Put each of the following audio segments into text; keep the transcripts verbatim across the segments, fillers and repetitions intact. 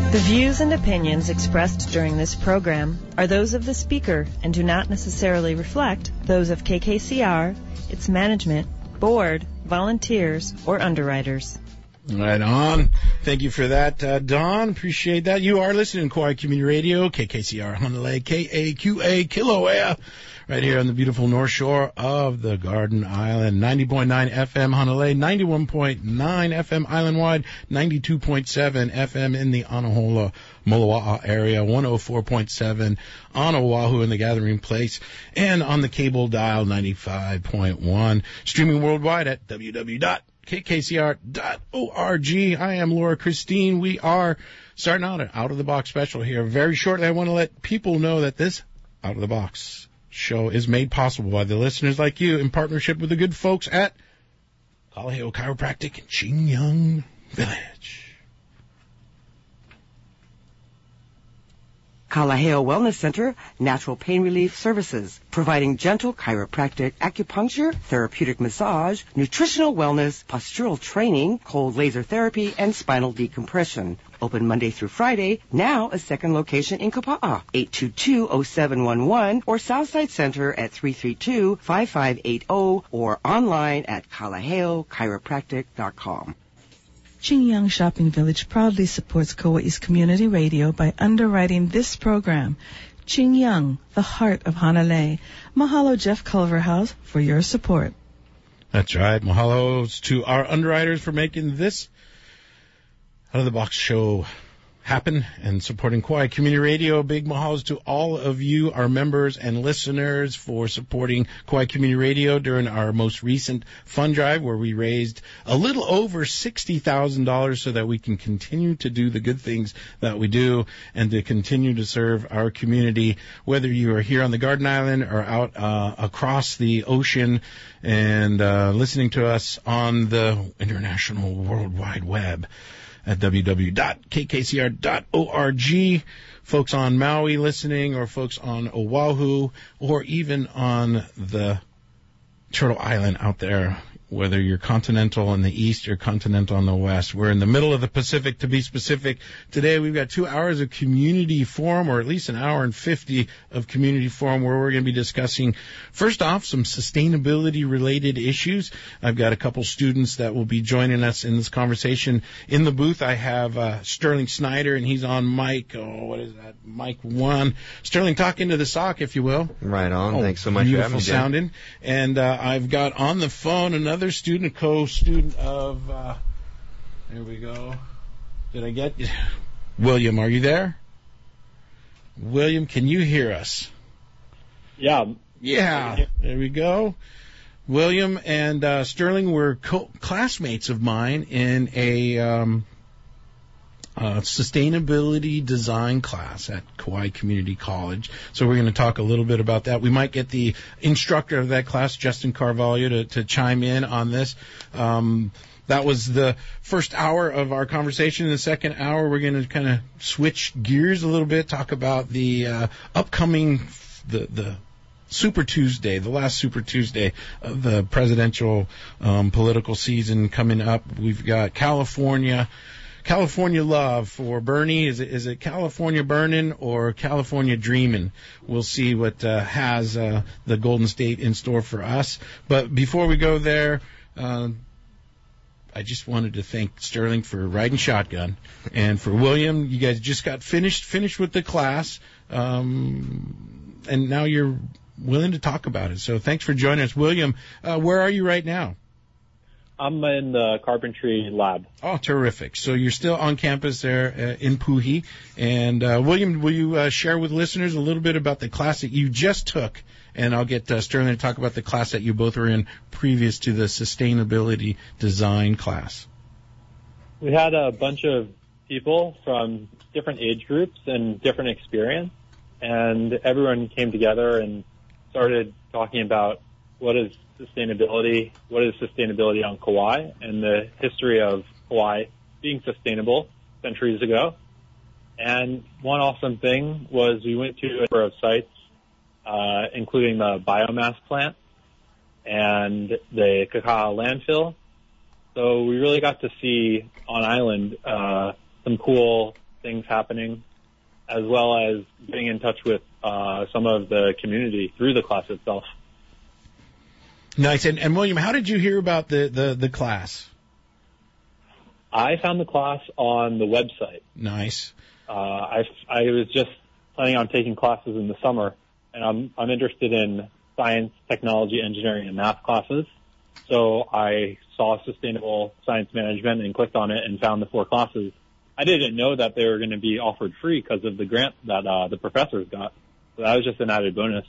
The views and opinions expressed during this program are those of the speaker and do not necessarily reflect those of K K C R, its management, board, volunteers, or underwriters. Right on. Thank you for that, uh, Don. Appreciate that. You are listening to Kauai Community Radio, K K C R Honolulu, K A Q A Kilauea, right here on the beautiful North Shore of the Garden Island. ninety point nine F M Honolulu, ninety-one point nine F M island-wide, ninety-two point seven F M in the Anahola, Moloa'a area, one oh four point seven on Oahu in the Gathering Place, and on the cable dial ninety-five point one. Streaming worldwide at w w w dot k k c r dot org. I am Laura Christine. We are starting out an out-of-the-box special here. Very shortly, I want to let people know that this out-of-the-box show is made possible by the listeners like you in partnership with the good folks at Kalaheo Chiropractic in Qingyang Village. Kalaheo Wellness Center, natural pain relief services, providing gentle chiropractic, acupuncture, therapeutic massage, nutritional wellness, postural training, cold laser therapy, and spinal decompression. Open Monday through Friday, now a second location in Kapa'a, eight two two, oh seven one one, or Southside Center at three three two, five five eight zero, or online at kalaheo chiropractic dot com. Qingyang Shopping Village proudly supports Kauai's community radio by underwriting this program. Qingyang, the heart of Hanalei. Mahalo, Jeff Culverhouse, for your support. That's right. Mahalos to our underwriters for making this out-of-the-box show happen and supporting Kauai Community Radio. Big mahalos to all of you, our members and listeners, for supporting Kauai Community Radio during our most recent fund drive, where we raised a little over sixty thousand dollars so that we can continue to do the good things that we do and to continue to serve our community, whether you are here on the Garden Island or out uh, across the ocean and uh, listening to us on the international World Wide Web at w w w dot k k c r dot org, folks on Maui listening, or folks on Oahu, or even on the Turtle Island out there, whether you're continental in the east or continental in the west. We're in the middle of the Pacific, to be specific. Today we've got two hours of community forum, or at least an hour and fifty of community forum, where we're going to be discussing, first off, some sustainability-related issues. I've got a couple students that will be joining us in this conversation. In the booth, I have uh, Sterling Snyder, and he's on mic, oh, what is that, mic one. Sterling, talk into the sock, if you will. Right on. Oh, thanks so much for having me. Beautiful sounding. And uh, I've got on the phone another student, a co-student of, uh, there we go. Did I get you? William, are you there? William, can you hear us? Yeah. Yeah, there we go. William and uh, Sterling were co- classmates of mine in a um, uh, sustainability design class at Kauai Community College. So we're going to talk a little bit about that. We might get the instructor of that class, Justin Carvalho, to, to chime in on this. Um, that was the first hour of our conversation. In the second hour, we're going to kind of switch gears a little bit, talk about the uh, upcoming, the the Super Tuesday, the last Super Tuesday of the presidential um, political season coming up. We've got California. California love for Bernie. Is it, is it California burning or California dreaming? We'll see what uh, has uh, the Golden State in store for us. But before we go there, uh, I just wanted to thank Sterling for riding shotgun, and for William, you guys just got finished finished with the class, um, and now you're willing to talk about it. So thanks for joining us. William, uh, where are you right now? I'm in the carpentry lab. Oh, terrific. So you're still on campus there uh, in Puhi. And, uh, William, will you uh, share with listeners a little bit about the class that you just took? And I'll get uh, Sterling to talk about the class that you both were in previous to the sustainability design class. We had a bunch of people from different age groups and different experience, and everyone came together and started talking about what is sustainability, what is sustainability on Kauai, and the history of Kauai being sustainable centuries ago. And one awesome thing was we went to a number of sites, uh, including the biomass plant and the Kaka'a landfill. So we really got to see on island uh, some cool things happening, as well as getting in touch with uh, some of the community through the class itself. Nice. And, and William, how did you hear about the, the, the class? I found the class on the website. Nice. Uh, I, I was just planning on taking classes in the summer, and I'm, I'm interested in science, technology, engineering, and math classes. So I saw sustainable science management and clicked on it and found the four classes. I didn't know that they were going to be offered free because of the grant that uh, the professors got. So that was just an added bonus.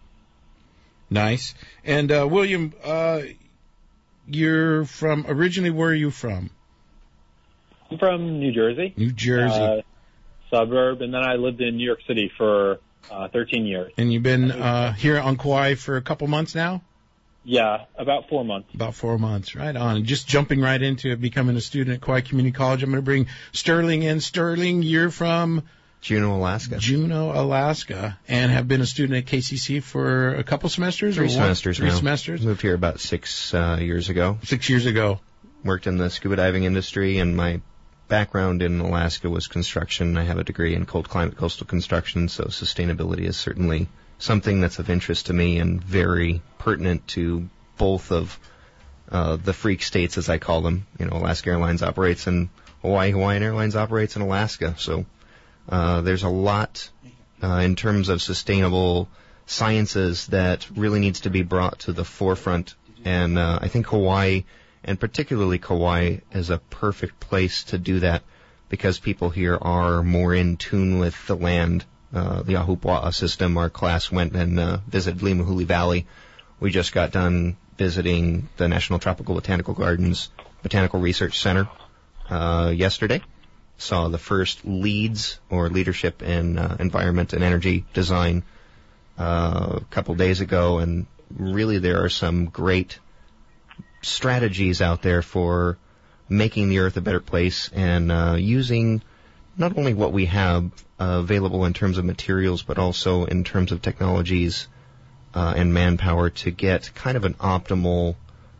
Nice. And uh, William, uh, you're from, originally where are you from? I'm from New Jersey. New Jersey. Uh, suburb, and then I lived in New York City for uh, thirteen years. And you've been uh, here on Kauai for a couple months now? Yeah, about four months. About four months, right on. Just jumping right into it, becoming a student at Kauai Community College. I'm going to bring Sterling in. Sterling, you're from? Juneau, Alaska. Juneau, Alaska, and have been a student at K C C for a couple semesters? Three or semesters Three now. semesters? Moved here about six uh, years ago. Six years ago. Worked in the scuba diving industry, and my background in Alaska was construction. I have a degree in cold climate coastal construction, so sustainability is certainly something that's of interest to me and very pertinent to both of uh, the freak states, as I call them. You know, Alaska Airlines operates in Hawaii, Hawaiian Airlines operates in Alaska, so uh, there's a lot uh, in terms of sustainable sciences that really needs to be brought to the forefront, and uh, I think Hawaii, and particularly Kauai, is a perfect place to do that because people here are more in tune with the land. Uh, the Ahupua'a system, our class went and uh, visited Limahuli Valley. We just got done visiting the National Tropical Botanical Gardens Botanical Research Center uh, yesterday. Saw the first LEEDs, or Leadership in uh, Environment and Energy Design, uh, a couple days ago, and really there are some great strategies out there for making the Earth a better place and uh, using not only what we have uh, available in terms of materials, but also in terms of technologies uh, and manpower to get kind of an optimal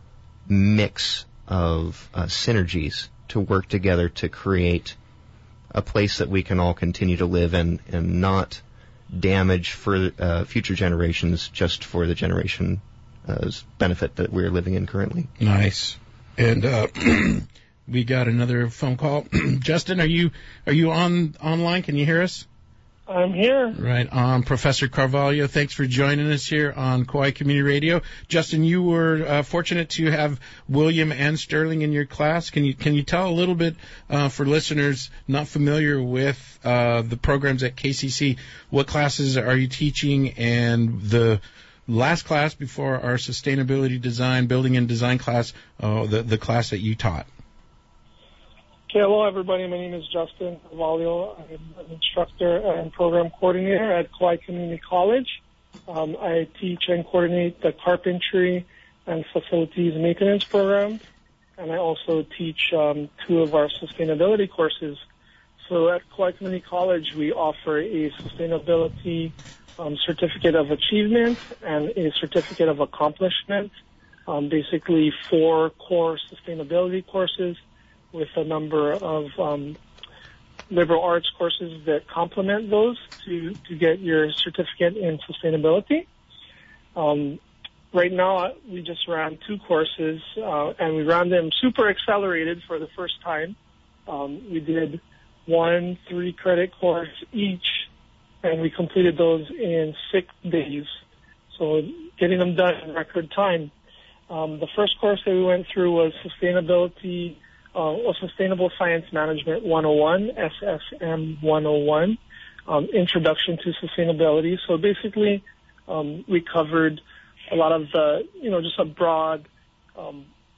mix of uh, synergies to work together to create a place that we can all continue to live in and not damage for uh, future generations just for the generation Uh, benefit that we're living in currently. Nice. And uh, we got another phone call. Justin, are you are you on online? Can you hear us? I'm here. Right on. Professor Carvalho, thanks for joining us here on Kauai Community Radio. Justin, you were uh, fortunate to have William and Sterling in your class. Can you can you tell a little bit uh, for listeners not familiar with uh, the programs at K C C, what classes are you teaching, and the last class before our sustainability design, building and design class, uh, the, the class that you taught? Okay, hello everybody. My name is Justin Carvalho. I'm an instructor and program coordinator at Kauai Community College. Um, I teach and coordinate the carpentry and facilities maintenance program, and I also teach um, two of our sustainability courses. So at Kauai Community College, we offer a sustainability Um, certificate of achievement and a certificate of accomplishment, um, basically four core sustainability courses with a number of um, liberal arts courses that complement those to, to get your certificate in sustainability. Um, right now, we just ran two courses, uh, and we ran them super accelerated for the first time. Um, we did one three-credit course each, and we completed those in six days, so getting them done in record time. Um, the first course that we went through was Sustainability, uh, or Sustainable Science Management one oh one, S S M one oh one, um, Introduction to Sustainability. So basically, um, we covered a lot of the, you know, just a broad um,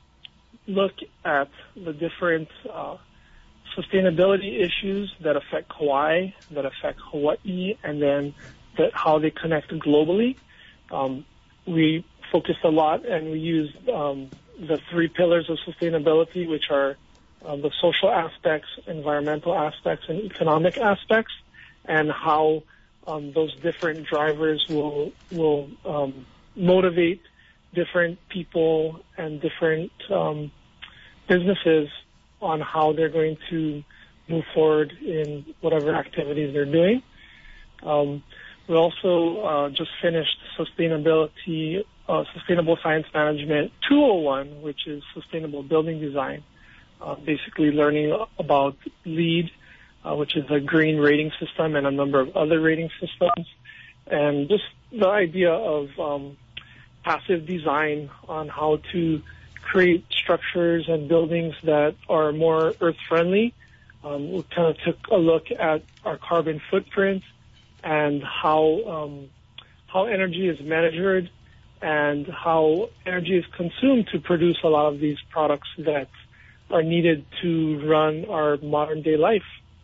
look at the different uh sustainability issues that affect Kauai, that affect Hawaii, and then that how they connect globally. Um, we focused a lot and we used um, the three pillars of sustainability, which are uh, the social aspects, environmental aspects, and economic aspects, and how um, those different drivers will will um, motivate different people and different um, businesses on how they're going to move forward in whatever activities they're doing. Um, we also uh, just finished sustainability, uh, sustainable science management two oh one, which is sustainable building design. Uh, basically learning about LEED, uh, which is a green rating system, and a number of other rating systems, and just the idea of um, passive design on how to create structures and buildings that are more earth-friendly. Um, we kind of took a look at our carbon footprint and how um, how energy is measured and how energy is consumed to produce a lot of these products that are needed to run our modern-day life.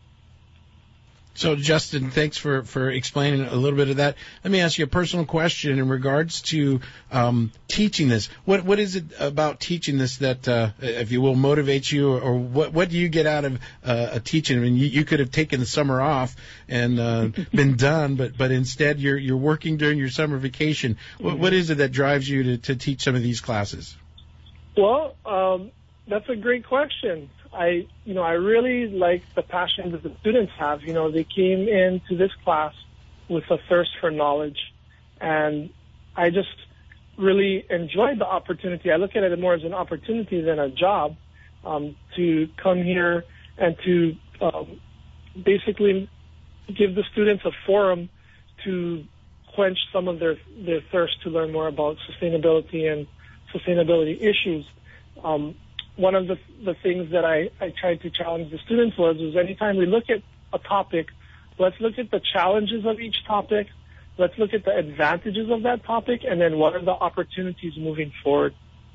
So, Justin, thanks for, for explaining a little bit of that. Let me ask you a personal question in regards to um, teaching this. What What is it about teaching this that, uh, if you will, motivates you, or, or what what do you get out of uh, a teaching? I mean, you, you could have taken the summer off and uh, been done, but but instead you're you're working during your summer vacation. What, what is it that drives you to, to teach some of these classes? Well, um, that's a great question. I, you know, I really like the passion that the students have. You know, they came into this class with a thirst for knowledge, and I just really enjoyed the opportunity. I look at it more as an opportunity than a job, um, to come here and to um, basically give the students a forum to quench some of their, their thirst to learn more about sustainability and sustainability issues. Um, One of the, the things that I, I tried to challenge the students was, was anytime we look at a topic, let's look at the challenges of each topic, let's look at the advantages of that topic, and then what are the opportunities moving forward.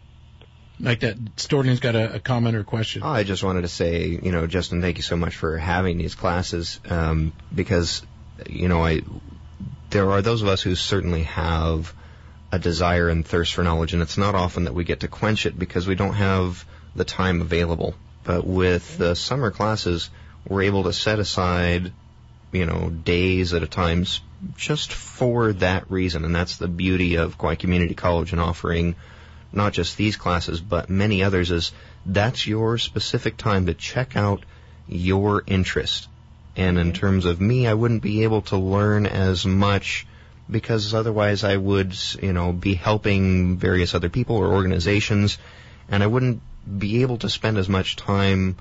Like that, Storling's got a, a comment or question. Oh, I just wanted to say, you know, Justin, thank you so much for having these classes, um, because, you know, I there are those of us who certainly have a desire and thirst for knowledge, and it's not often that we get to quench it because we don't have the time available. But with the summer classes, we're able to set aside, you know, days at a time just for that reason. And that's the beauty of Kauai Community College and offering not just these classes, but many others, is that's your specific time to check out your interest. And in terms of me, I wouldn't be able to learn as much because otherwise I would, you know, be helping various other people or organizations, and I wouldn't be able to spend as much time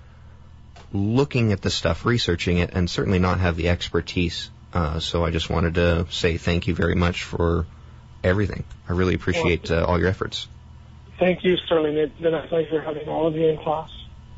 looking at the stuff, researching it, and certainly not have the expertise. Uh, so I just wanted to say thank you very much for everything. I really appreciate uh, all your efforts. Thank you, Sterling. It's been a pleasure having all of you in class.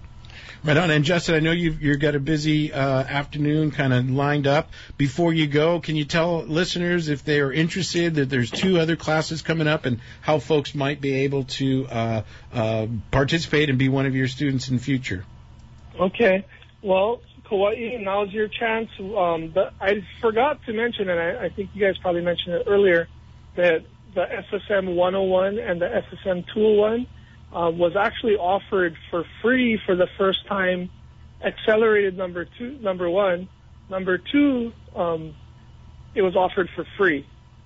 Right on. And Justin, I know you've, you've got a busy uh, afternoon kind of lined up. Before you go, can you tell listeners if they are interested that there's two other classes coming up and how folks might be able to uh, uh, participate and be one of your students in the future? Okay. Well, Kauai, now's your chance. Um, but I forgot to mention, and I, I think you guys probably mentioned it earlier, that the S S M one oh one and the S S M two oh one Uh, was actually offered for free for the first time. Accelerated number two, number one, number two, um, it was offered for free.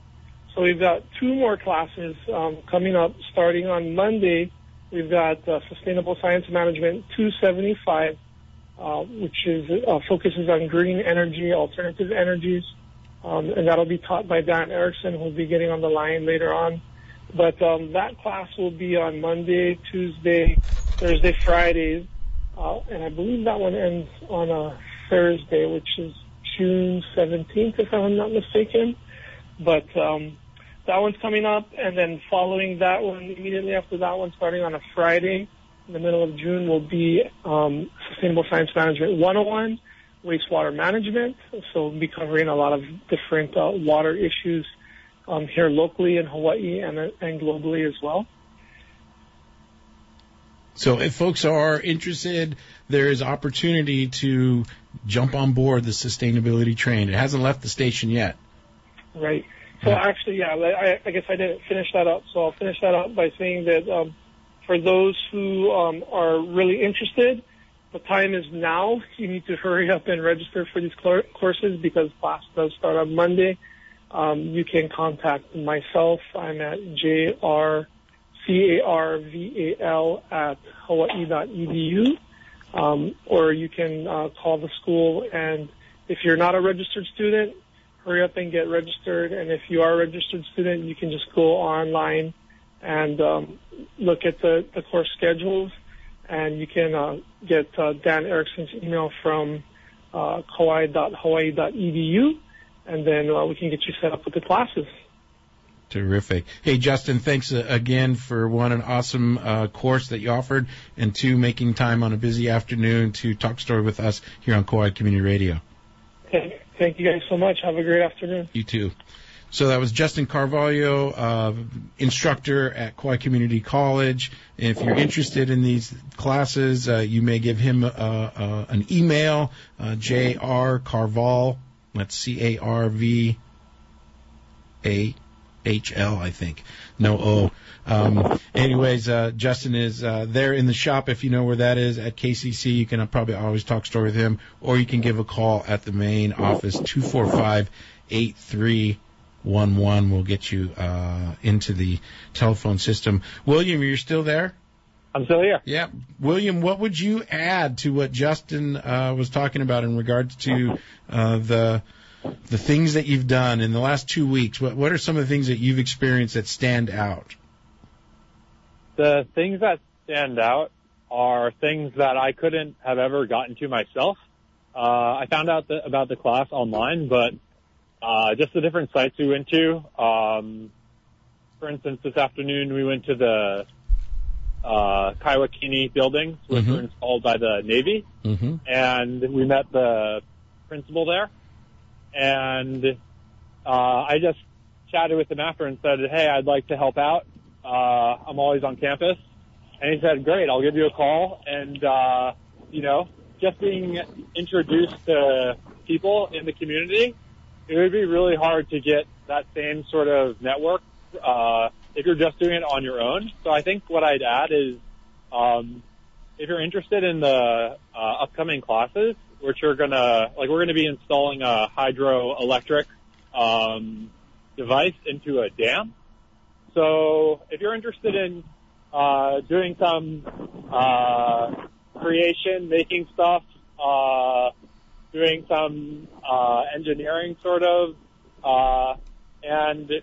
So we've got two more classes um, coming up starting on Monday. We've got uh, Sustainable Science Management two seventy-five, uh, which is uh, focuses on green energy, alternative energies, um, and that'll be taught by Dan Erickson, who'll be getting on the line later on. But um, that class will be on Monday, Tuesday, Thursday, Fridays, uh, and I believe that one ends on a Thursday, which is June seventeenth, if I'm not mistaken. But um, that one's coming up, and then following that one, immediately after that one, starting on a Friday in the middle of June, will be um, Sustainable Science Management one oh one, wastewater management. So we'll be covering a lot of different uh, water issues Um, here locally in Hawaii and, and globally as well. So if folks are interested, there is opportunity to jump on board the sustainability train. It hasn't left the station yet. Right. So yeah. actually, yeah, I, I guess I didn't finish that up. So I'll finish that up by saying that um, for those who um, are really interested, the time is now. You need to hurry up and register for these courses because class does start on Monday. Um, you can contact myself. I'm at J R C A R V A L at hawaii dot e d u. Um, or you can uh, call the school, and if you're not a registered student, hurry up and get registered. And if you are a registered student, you can just go online and um, look at the, the course schedules, and you can uh, get uh, Dan Erickson's email from uh, kauai dot hawaii dot e d u, and then uh, we can get you set up with the classes. Terrific. Hey, Justin, thanks uh, again for, one, an awesome uh, course that you offered, and two, making time on a busy afternoon to talk story with us here on Kauai Community Radio. Okay. Thank you guys so much. Have a great afternoon. You too. So that was Justin Carvalho, uh, instructor at Kauai Community College. If you're interested in these classes, uh, you may give him uh, uh, an email, uh, J R Carval, that's C A R V A H L, I think. No O. Um, anyways, uh, Justin is uh, there in the shop, if you know where that is, at K C C. You can uh, probably always talk story with him, or you can give a call at the main office, two four five, eight three one one. We'll get you uh, into the telephone system. William, you're still there? I'm still here. Yeah. William, what would you add to what Justin uh, was talking about in regards to uh, the the things that you've done in the last two weeks? What, what are some of the things that you've experienced that stand out? The things that stand out are things that I couldn't have ever gotten to myself. Uh, I found out the, about the class online, but uh, just the different sites we went to. Um, for instance, this afternoon we went to the uh, Kaiwakini buildings, which Mm-hmm. were installed by the Navy, Mm-hmm. and we met the principal there. And uh, I just chatted with him after and said, hey, I'd like to help out. Uh, I'm always on campus. And he said, great, I'll give you a call. And, uh, you know, just being introduced to people in the community, it would be really hard to get that same sort of network uh, if you're just doing it on your own. So I think what I'd add is um, if you're interested in the uh, upcoming classes, which are going to, like, we're going to be installing a hydroelectric um, device into a dam. So if you're interested in uh, doing some uh, creation, making stuff, uh, doing some uh, engineering sort of, uh, and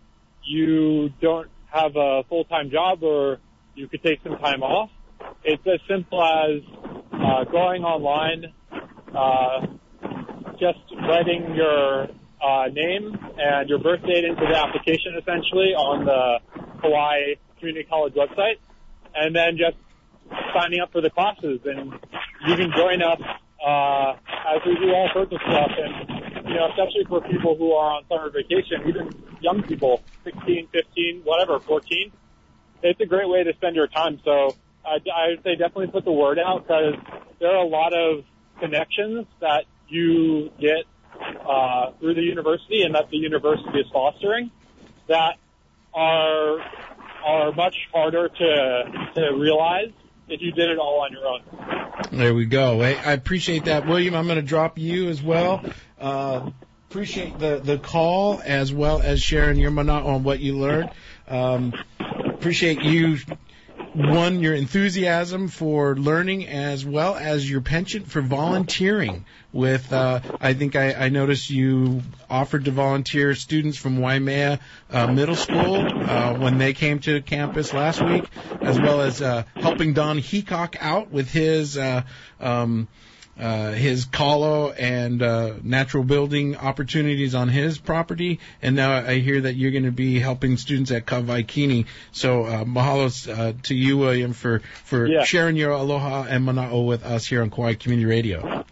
you don't have a full-time job, or you could take some time off, it's as simple as uh, going online, uh, just writing your Uh, name and your birth date into the application, essentially, on the Kauai Community College website, and then just signing up for the classes. And you can join us uh, as we do all sorts of stuff. And, you know, especially for people who are on summer vacation, even young people, sixteen, fifteen, whatever, fourteen, it's a great way to spend your time. So uh, I would say definitely put the word out, because there are a lot of connections that you get Uh, through the university and that the university is fostering that are are much harder to to realize if you did it all on your own. There we go. I, I appreciate that, William. I'm going to drop you as well. Uh, appreciate the, the call, as well as sharing your mana on what you learned. Um, appreciate you, one, your enthusiasm for learning, as well as your penchant for volunteering. With, uh, I think I, I noticed you offered to volunteer students from Waimea uh, Middle School uh, when they came to campus last week, as well as uh, helping Don Heacock out with his uh, um, uh, his kalo and uh, natural building opportunities on his property. And now I hear that you're going to be helping students at Kaiwakini. So uh, mahalo uh, to you, William, for, for yeah. sharing your aloha and mana'o with us here on Kauai Community Radio.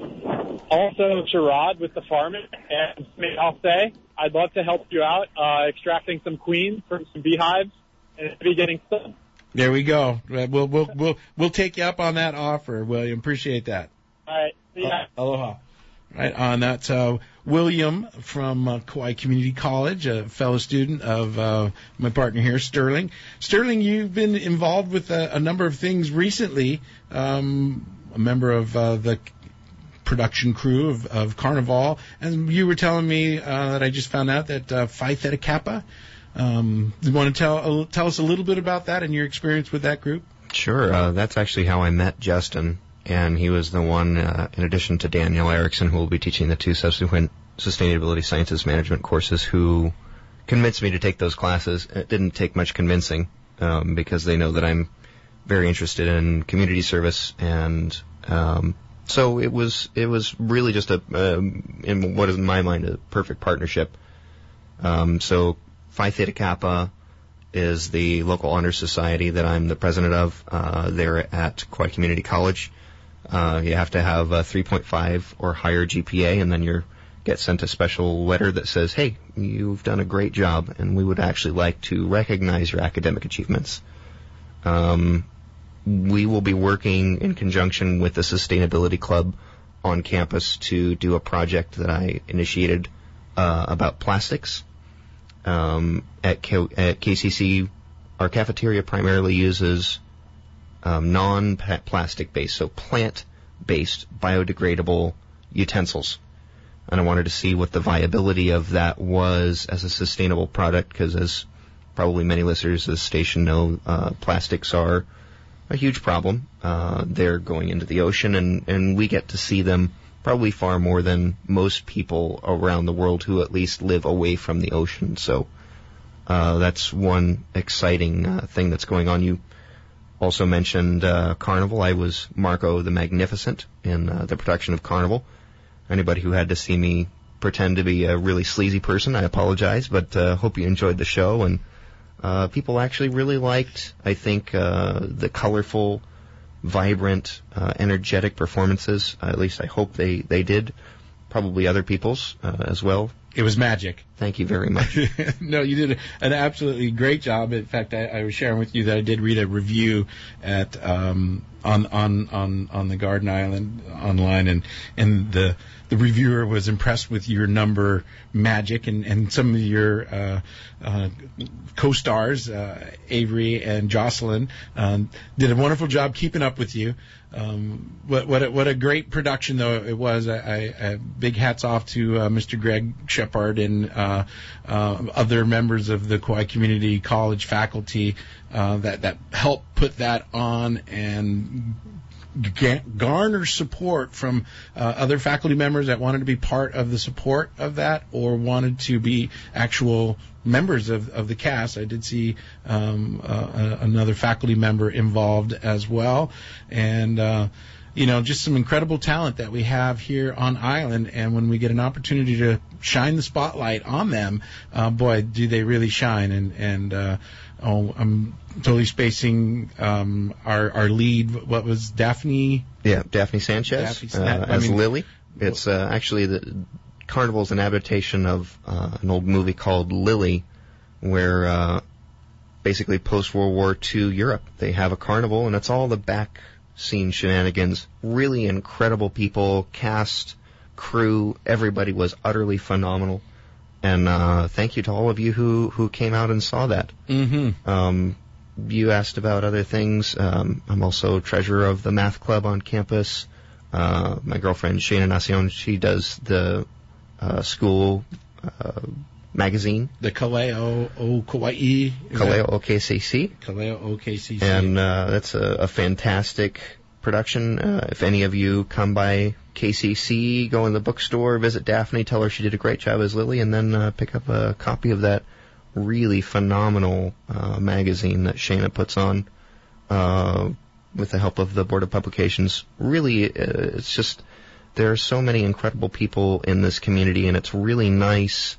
Also, Sherrod with the farming, and I'll say I'd love to help you out uh, extracting some queens from some beehives and maybe getting some. There we go. We'll we'll we'll we'll take you up on that offer, William. Appreciate that. All right. See ya. Uh, aloha. Right on. That's uh, William from uh, Kauai Community College, a fellow student of uh, my partner here, Sterling. Sterling, you've been involved with a, a number of things recently. Um, a member of uh, the production crew of, of Carnival, and you were telling me uh, that I just found out that uh, Phi Theta Kappa. Um, you want to tell uh, tell us a little bit about that and your experience with that group? Sure. Uh, that's actually how I met Justin. and he was the one, uh, in addition to Daniel Erickson, who will be teaching the two subsequent Sustainability Sciences Management courses, who convinced me to take those classes. It didn't take much convincing, um, because they know that I'm very interested in community service, and um, so it was it was really just a, um, in what is in my mind, a perfect partnership. Um, so Phi Theta Kappa is the local honor society that I'm the president of. Uh, they're at Kauai Community College. Uh, you have to have a three point five or higher G P A, and then you get sent a special letter that says, hey, you've done a great job, and we would actually like to recognize your academic achievements. Um, we will be working in conjunction with the Sustainability Club on campus to do a project that I initiated uh, about plastics. Um, at, K- at K C C, our cafeteria primarily uses um, non-plastic based, so plant-based biodegradable utensils. And I wanted to see what the viability of that was as a sustainable product, because as probably many listeners of this station know, uh, plastics are a huge problem. Uh, they're going into the ocean, and, and we get to see them probably far more than most people around the world who at least live away from the ocean. So uh, that's one exciting uh, thing that's going on. You also mentioned uh, Carnival. I was Marco the Magnificent in uh, the production of Carnival. Anybody who had to see me pretend to be a really sleazy person, I apologize, but uh, hope you enjoyed the show. And uh, people actually really liked, I think, uh, the colorful, vibrant, uh, energetic performances. Uh, at least I hope they, they did. Probably other people's uh, as well. It was magic. Thank you very much. No, you did an absolutely great job. In fact, I, I was sharing with you that I did read a review at um, on on on on the Garden Island online, and and the the reviewer was impressed with your number magic, and and some of your uh, uh, co-stars, uh, Avery and Jocelyn, um, did a wonderful job keeping up with you. Um, what what a, what a great production though it was. I, I, I big hats off to uh, Mister Greg Shepard and uh, uh, other members of the Kauai Community College faculty uh, that that helped put that on and garner support from uh, other faculty members that wanted to be part of the support of that or wanted to be actual members of, of the cast. I did see um, uh, another faculty member involved as well. And, uh, you know, just some incredible talent that we have here on island. And when we get an opportunity to shine the spotlight on them, uh, boy, do they really shine. And, and uh, oh, I'm totally spacing um, our, our lead. What was Daphne? Yeah, Daphne Sanchez Daphne, uh, I as mean, Lily. It's uh, actually the Carnival's an adaptation of uh, an old movie called Lily, where uh, basically post-World War Two Europe, they have a carnival, and it's all the back scene shenanigans. Really incredible people, cast, crew, everybody was utterly phenomenal. And uh, thank you to all of you who, who came out and saw that. Mm-hmm. Um, you asked about other things. Um, I'm also treasurer of the math club on campus. Uh, my girlfriend, Shana Nacion, she does the uh, school uh, magazine. The Kaleo O Kauai. Kaleo O K C C. Kaleo O K C C. And uh, that's a, a fantastic production. Uh, if any of you come by K C C, go in the bookstore, visit Daphne, tell her she did a great job as Lily, and then uh, pick up a copy of that really phenomenal uh, magazine that Shana puts on uh, with the help of the Board of Publications. Really, uh, it's just, there are so many incredible people in this community, and it's really nice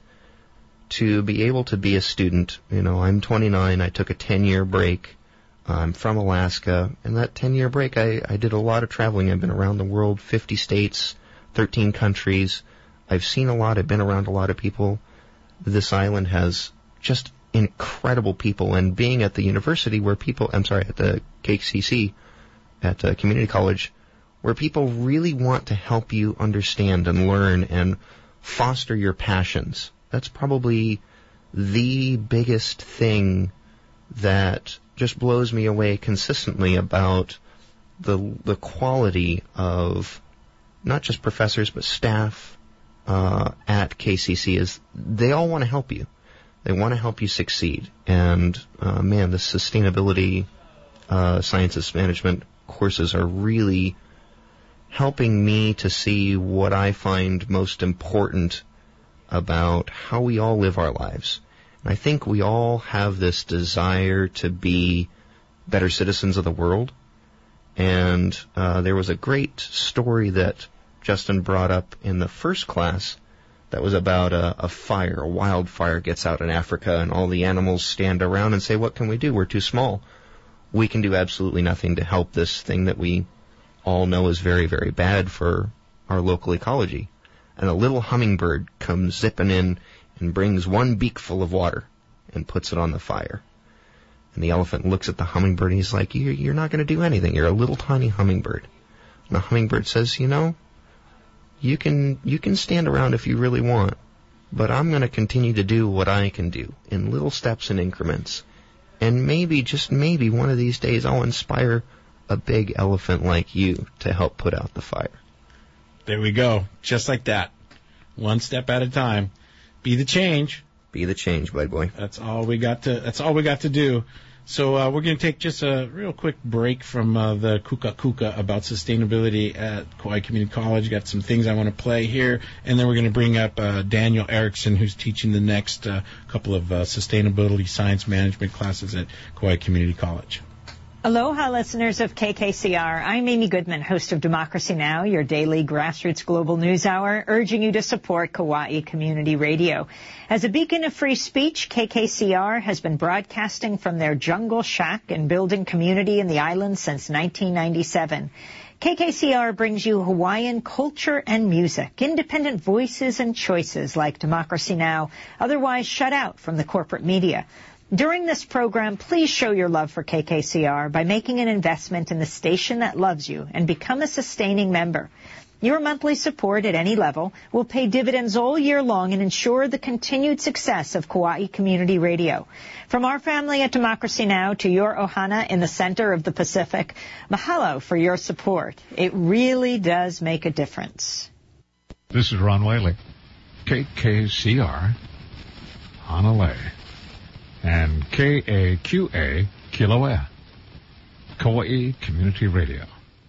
to be able to be a student. You know, I'm twenty-nine, I took a ten-year break. I'm from Alaska, and that ten-year break, I, I did a lot of traveling. I've been around the world, fifty states, thirteen countries. I've seen a lot. I've been around a lot of people. This island has just incredible people, and being at the university where people, I'm sorry, at the K C C, at uh, community college, where people really want to help you understand and learn and foster your passions. That's probably the biggest thing that just blows me away consistently about the the quality of not just professors but staff uh, at K C C. Is they all want to help you. They want to help you succeed. And uh, man, the sustainability uh, sciences management courses are really helping me to see what I find most important about how we all live our lives. And I think we all have this desire to be better citizens of the world. And uh, there was a great story that Justin brought up in the first class that was about a, a fire, a wildfire gets out in Africa, and all the animals stand around and say, what can we do? We're too small. We can do absolutely nothing to help this thing that we all know is very, very bad for our local ecology. And a little hummingbird comes zipping in and brings one beak full of water and puts it on the fire. And the elephant looks at the hummingbird and he's like, you're, you're not going to do anything. You're a little tiny hummingbird. And the hummingbird says, you know, you can you can stand around if you really want, but I'm going to continue to do what I can do in little steps and increments. And maybe, just maybe, one of these days I'll inspire a big elephant like you to help put out the fire. There we go. Just like that. One step at a time. Be the change. Be the change, bud boy. That's all we got to, that's all we got to do. So uh, we're going to take just a real quick break from uh, the Kuka Kuka about sustainability at Kauai Community College. Got some things I want to play here, and then we're going to bring up uh, Daniel Erickson, who's teaching the next uh, couple of uh, sustainability science management classes at Kauai Community College. Aloha, listeners of K K C R. I'm Amy Goodman, host of Democracy Now!, your daily grassroots global news hour, urging you to support Kauai Community Radio. As a beacon of free speech, K K C R has been broadcasting from their jungle shack and building community in the islands since nineteen ninety-seven. K K C R brings you Hawaiian culture and music, independent voices and choices like Democracy Now!, otherwise shut out from the corporate media. During this program, please show your love for K K C R by making an investment in the station that loves you and become a sustaining member. Your monthly support at any level will pay dividends all year long and ensure the continued success of Kauai Community Radio. From our family at Democracy Now! To your ohana in the center of the Pacific, mahalo for your support. It really does make a difference. This is Ron Whaley, K K C R, Hanalei. And K A Q A Kilauea, Kauai Community Radio.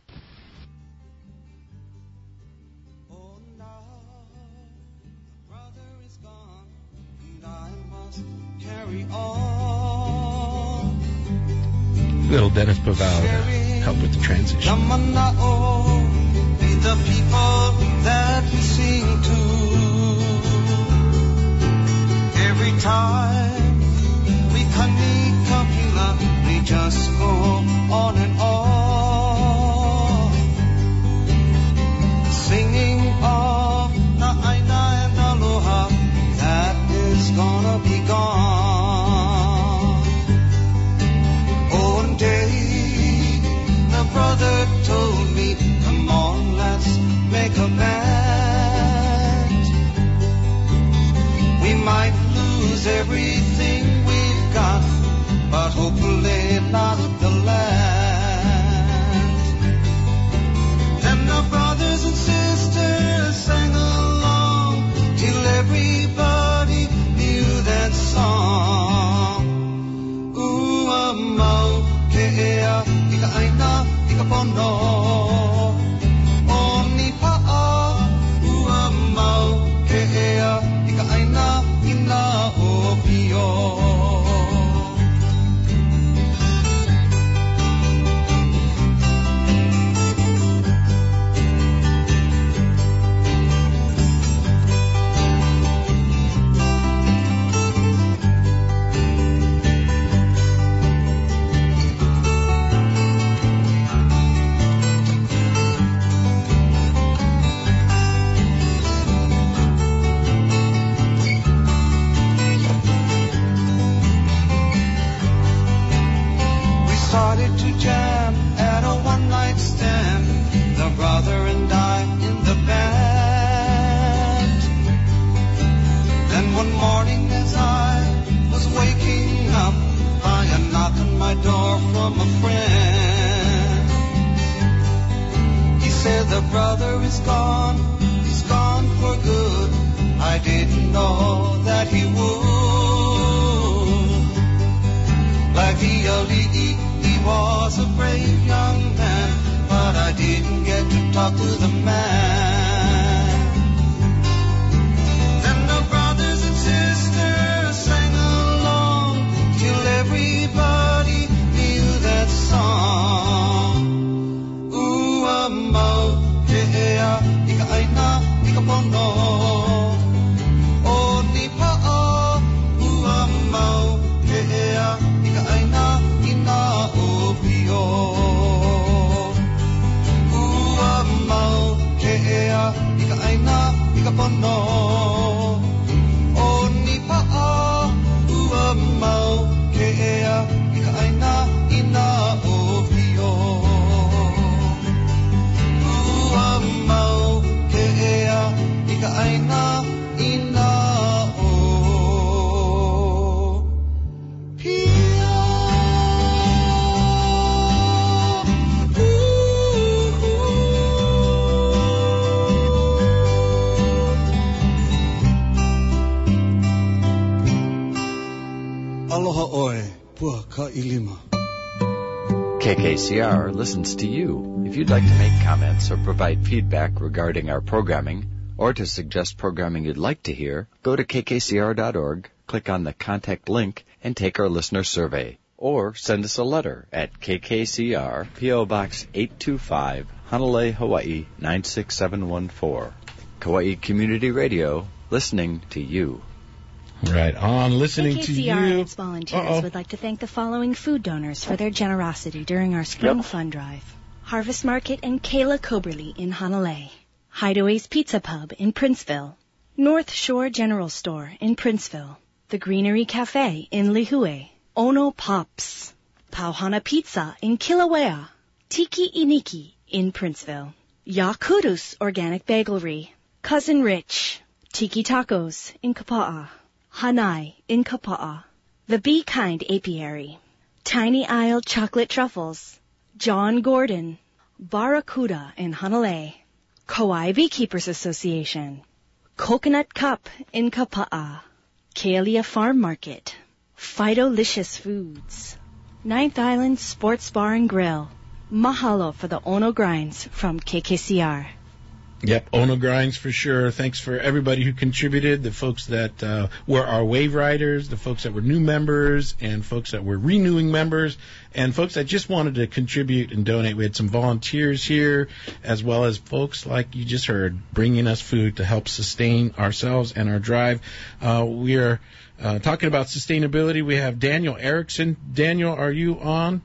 Little Dennis Paval to help with the transition. Be the people that we sing to every time. We just go on and on, singing of the Aina and Aloha that is gonna be gone. One day the brother told me, come on, let's make a band. We might lose everything we've got, but hopefully not the land. Then the brothers and sisters sang along till everybody knew that song. Ua mau ke'ea ika aina ika pono. Oni pa'a ua mau ke'ea ika aina ina opio. Started to jam at a one-night stand, the brother and I in the band. Then one morning as I was waking up by a knock on my door from a friend, he said the brother is gone, he's gone for good. I didn't know that he would. Like the Ali'i, he was a brave young man, but I didn't get to talk to the man. Then the brothers and sisters sang along till everybody knew that song. Ua mau he ea ika aina ika pono. O ni pa'a ua mau he ea ika aina ina opio. Ua mau he ea ika aina ika pono. O ni pa'a ua mau he ea ika aina ina opio. Ua mau he ea ika aina ina Aloha oe, pua ka ilima. K K C R listens to you. If you'd like to make comments or provide feedback regarding our programming, or to suggest programming you'd like to hear, go to k k c r dot org, click on the contact link, and take our listener survey. Or send us a letter at K K C R, P O Box eight two five, Honolulu, Hawaii nine six seven one four. Kauai Community Radio, listening to you. Right on, listening K K to C R you. and its volunteers Uh-oh. would like to thank the following food donors for their generosity during our Spring Yep. Fund Drive. Harvest Market and Kayla Coberly in Honolulu. Hideaway's Pizza Pub in Princeville. North Shore General Store in Princeville. The Greenery Cafe in Lihue. Ono Pops. Pauhana Pizza in Kilauea. Tiki Iniki in Princeville. Yakudus Organic Bagelry. Cousin Rich. Tiki Tacos in Kapa'a. Hanai in Kapa'a. The Be Kind Apiary. Tiny Isle Chocolate Truffles. John Gordon. Barracuda in Honolulu. Kauai Beekeepers Association. Coconut Cup in Kapa'a. Kalia Farm Market. Phytolicious Foods. Ninth Island Sports Bar and Grill. Mahalo for the Ono Grinds from K K C R. Yep, Ono Grinds for sure. Thanks for everybody who contributed, the folks that uh, were our wave riders, the folks that were new members, and folks that were renewing members, and folks that just wanted to contribute and donate. We had some volunteers here, as well as folks like you just heard, bringing us food to help sustain ourselves and our drive. Uh, we are uh, talking about sustainability. We have Daniel Erickson. Daniel, are you on?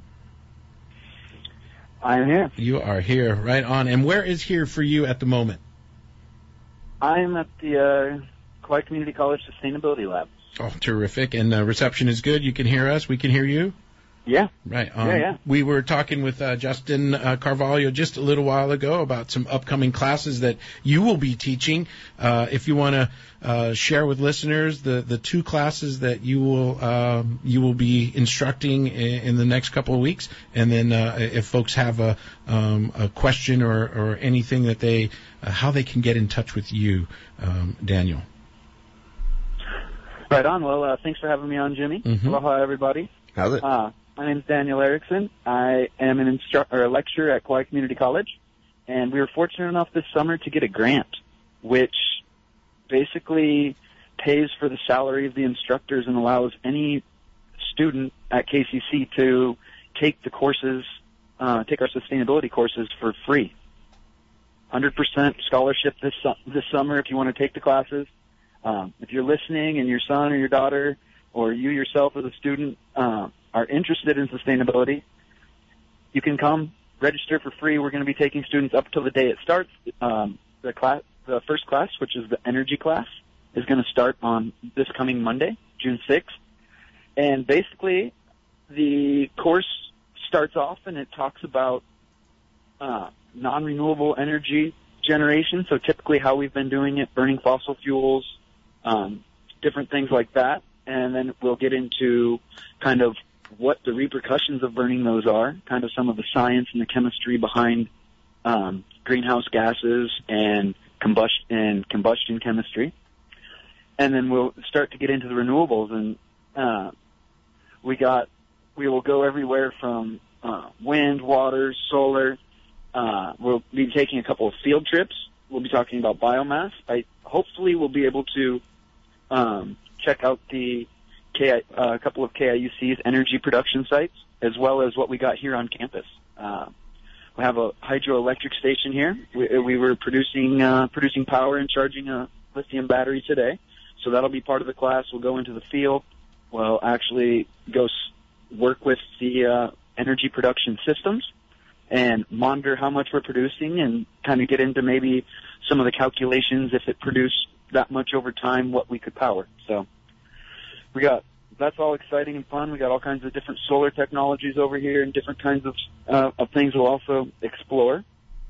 I am here. You are here, right on. And where is here for you at the moment? I'm at the uh, Kauai Community College Sustainability Lab. Oh, terrific. And the reception is good. You can hear us. We can hear you. Yeah. Right. Um, yeah, yeah. We were talking with uh, Justin uh, Carvalho just a little while ago about some upcoming classes that you will be teaching. Uh, if you want to uh, share with listeners the, the two classes that you will uh, you will be instructing in, in the next couple of weeks, and then uh, if folks have a um, a question or, or anything that they uh, how they can get in touch with you, um, Daniel. Right on. Well, uh, thanks for having me on, Jimmy. Mm-hmm. Aloha, everybody. How's it? Uh, my name is Daniel Erickson. I am an instructor, or a lecturer at Kauai Community College, and we were fortunate enough this summer to get a grant, which basically pays for the salary of the instructors and allows any student at K C C to take the courses, uh, take our sustainability courses for free. one hundred percent scholarship this su- this summer if you want to take the classes. Um, if you're listening and your son or your daughter or you yourself as a student uh, are interested in sustainability, you can come register for free. We're going to be taking students up until the day it starts. Um, the class, the first class, which is the energy class, is going to start on this coming Monday, June sixth. And basically, the course starts off and it talks about uh, non-renewable energy generation. So typically how we've been doing it, burning fossil fuels, um, different things like that. And then we'll get into kind of what the repercussions of burning those are, kind of some of the science and the chemistry behind um, greenhouse gases and combustion and combustion chemistry. And then we'll start to get into the renewables, and uh, we got we will go everywhere from uh, wind, water, solar, uh, we'll be taking a couple of field trips. We'll be talking about biomass. I hopefully we'll be able to um, check out the K I, uh, a couple of K I U C's energy production sites, as well as what we got here on campus. Uh, we have a hydroelectric station here. We, we were producing uh, producing power and charging a lithium battery today, so that'll be part of the class. We'll go into the field. We'll actually go s- work with the uh, energy production systems and monitor how much we're producing and kind of get into maybe some of the calculations if it produced that much over time, what we could power. So we got, that's all exciting and fun. We got all kinds of different solar technologies over here and different kinds of, uh, of things we'll also explore.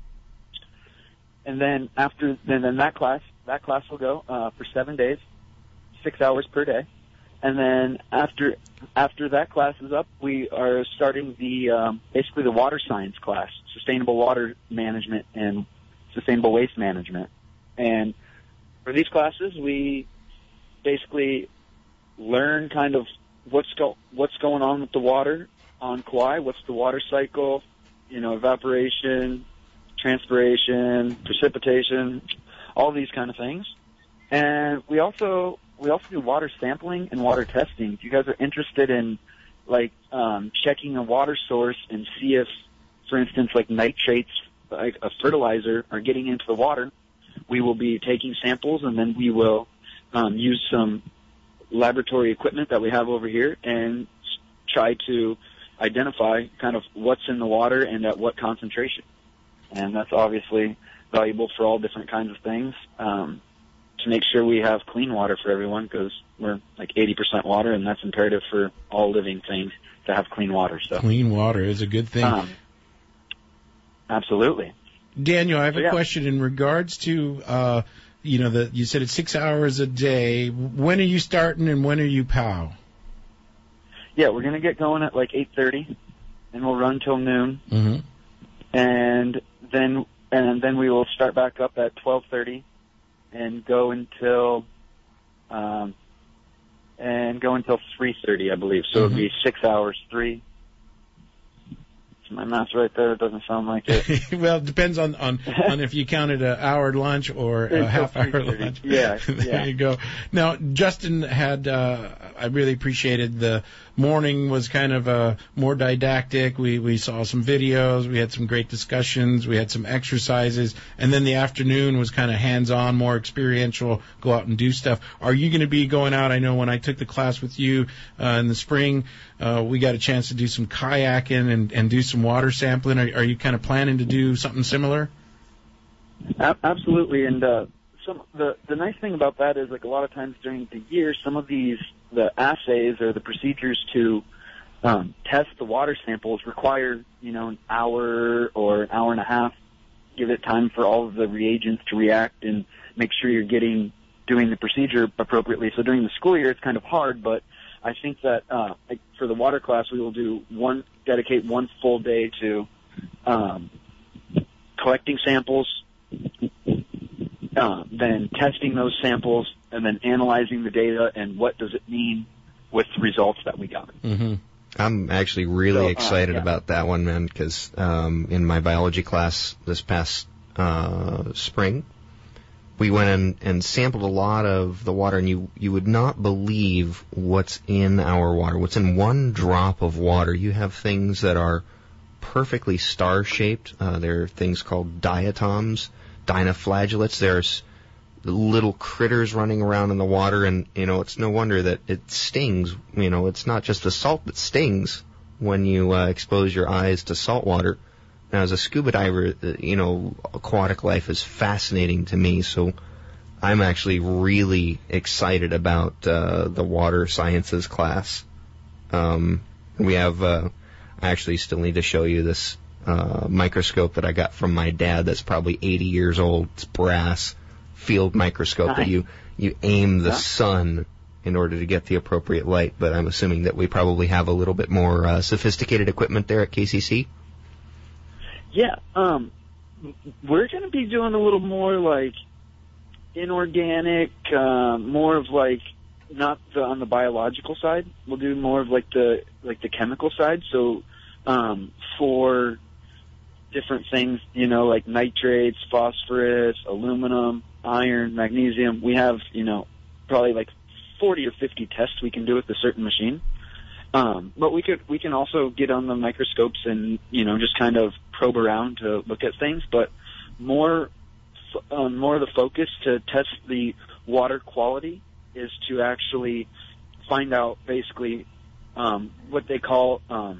And then after, then, then that class, that class will go, uh, for seven days, six hours per day. And then after after that class is up, we are starting the um, basically the water science class, sustainable water management and sustainable waste management. And for these classes, we basically learn kind of what's go what's going on with the water on Kauai. What's the water cycle? You know, evaporation, transpiration, precipitation, all these kind of things. And we also We also do water sampling and water testing. If you guys are interested in, like, um, checking a water source and see if, for instance, like nitrates, like a fertilizer, are getting into the water, we will be taking samples, and then we will um, use some laboratory equipment that we have over here and try to identify kind of what's in the water and at what concentration. And that's obviously valuable for all different kinds of things. Um, to make sure we have clean water for everyone, because we're like eighty percent water, and that's imperative for all living things to have clean water. So clean water is a good thing. Um, absolutely. Daniel, I have so, a yeah. question in regards to, uh, you know, the, you said it's six hours a day. When are you starting and when are you P O W? Yeah, we're going to get going at like eight thirty, and we'll run till noon. Mm-hmm. And then and then we will start back up at twelve thirty. And go until, um, and go until three thirty, I believe. So mm-hmm. It'll be six hours, three. Is my math right there? It doesn't sound like it. Well, it depends on, on, on if you counted an hour lunch or a half hour lunch. Yeah, there yeah. you go. Now, Justin had, uh, I really appreciated the morning was kind of uh, more didactic. We, we saw some videos. We had some great discussions. We had some exercises. And then the afternoon was kind of hands-on, more experiential, go out and do stuff. Are you going to be going out? I know when I took the class with you uh, in the spring, uh, we got a chance to do some kayaking and, and do some water sampling. Are, are you kind of planning to do something similar? Absolutely. And uh, some the the nice thing about that is, like, a lot of times during the year, some of these the assays or the procedures to um, test the water samples require, you know, an hour or an hour and a half. Give it time for all of the reagents to react and make sure you're getting doing the procedure appropriately. So during the school year, it's kind of hard, but I think that uh, like for the water class, we will do one dedicate one full day to um, collecting samples, uh, then testing those samples, and then analyzing the data and what does it mean with the results that we got. Mm-hmm. I'm actually really so, uh, excited yeah. about that one, man, because um, in my biology class this past uh, spring, we went in and sampled a lot of the water, and you, you would not believe what's in our water. What's in one drop of water. You have things that are perfectly star-shaped. Uh, there are things called diatoms, dinoflagellates. There's little critters running around in the water, and, you know, it's no wonder that it stings. You know, it's not just the salt that stings when you uh, expose your eyes to salt water. Now, as a scuba diver, you know, aquatic life is fascinating to me, so I'm actually really excited about uh, the water sciences class. Um, we have, uh, I actually still need to show you this uh, microscope that I got from my dad that's probably eighty years old. It's brass field microscope Nice. that you, you aim the Yeah. sun in order to get the appropriate light, but I'm assuming that we probably have a little bit more uh, sophisticated equipment there at K C C. Yeah, um, we're going to be doing a little more like inorganic, uh, more of like not the, on the biological side. We'll do more of like the like the chemical side. So um, for different things, you know, like nitrates, phosphorus, aluminum, iron, magnesium. We have, you know, probably like forty or fifty tests we can do with a certain machine. Um, but we could we can also get on the microscopes and, you know, just kind of probe around to look at things. But more um, more of the focus to test the water quality is to actually find out basically um, what they call um,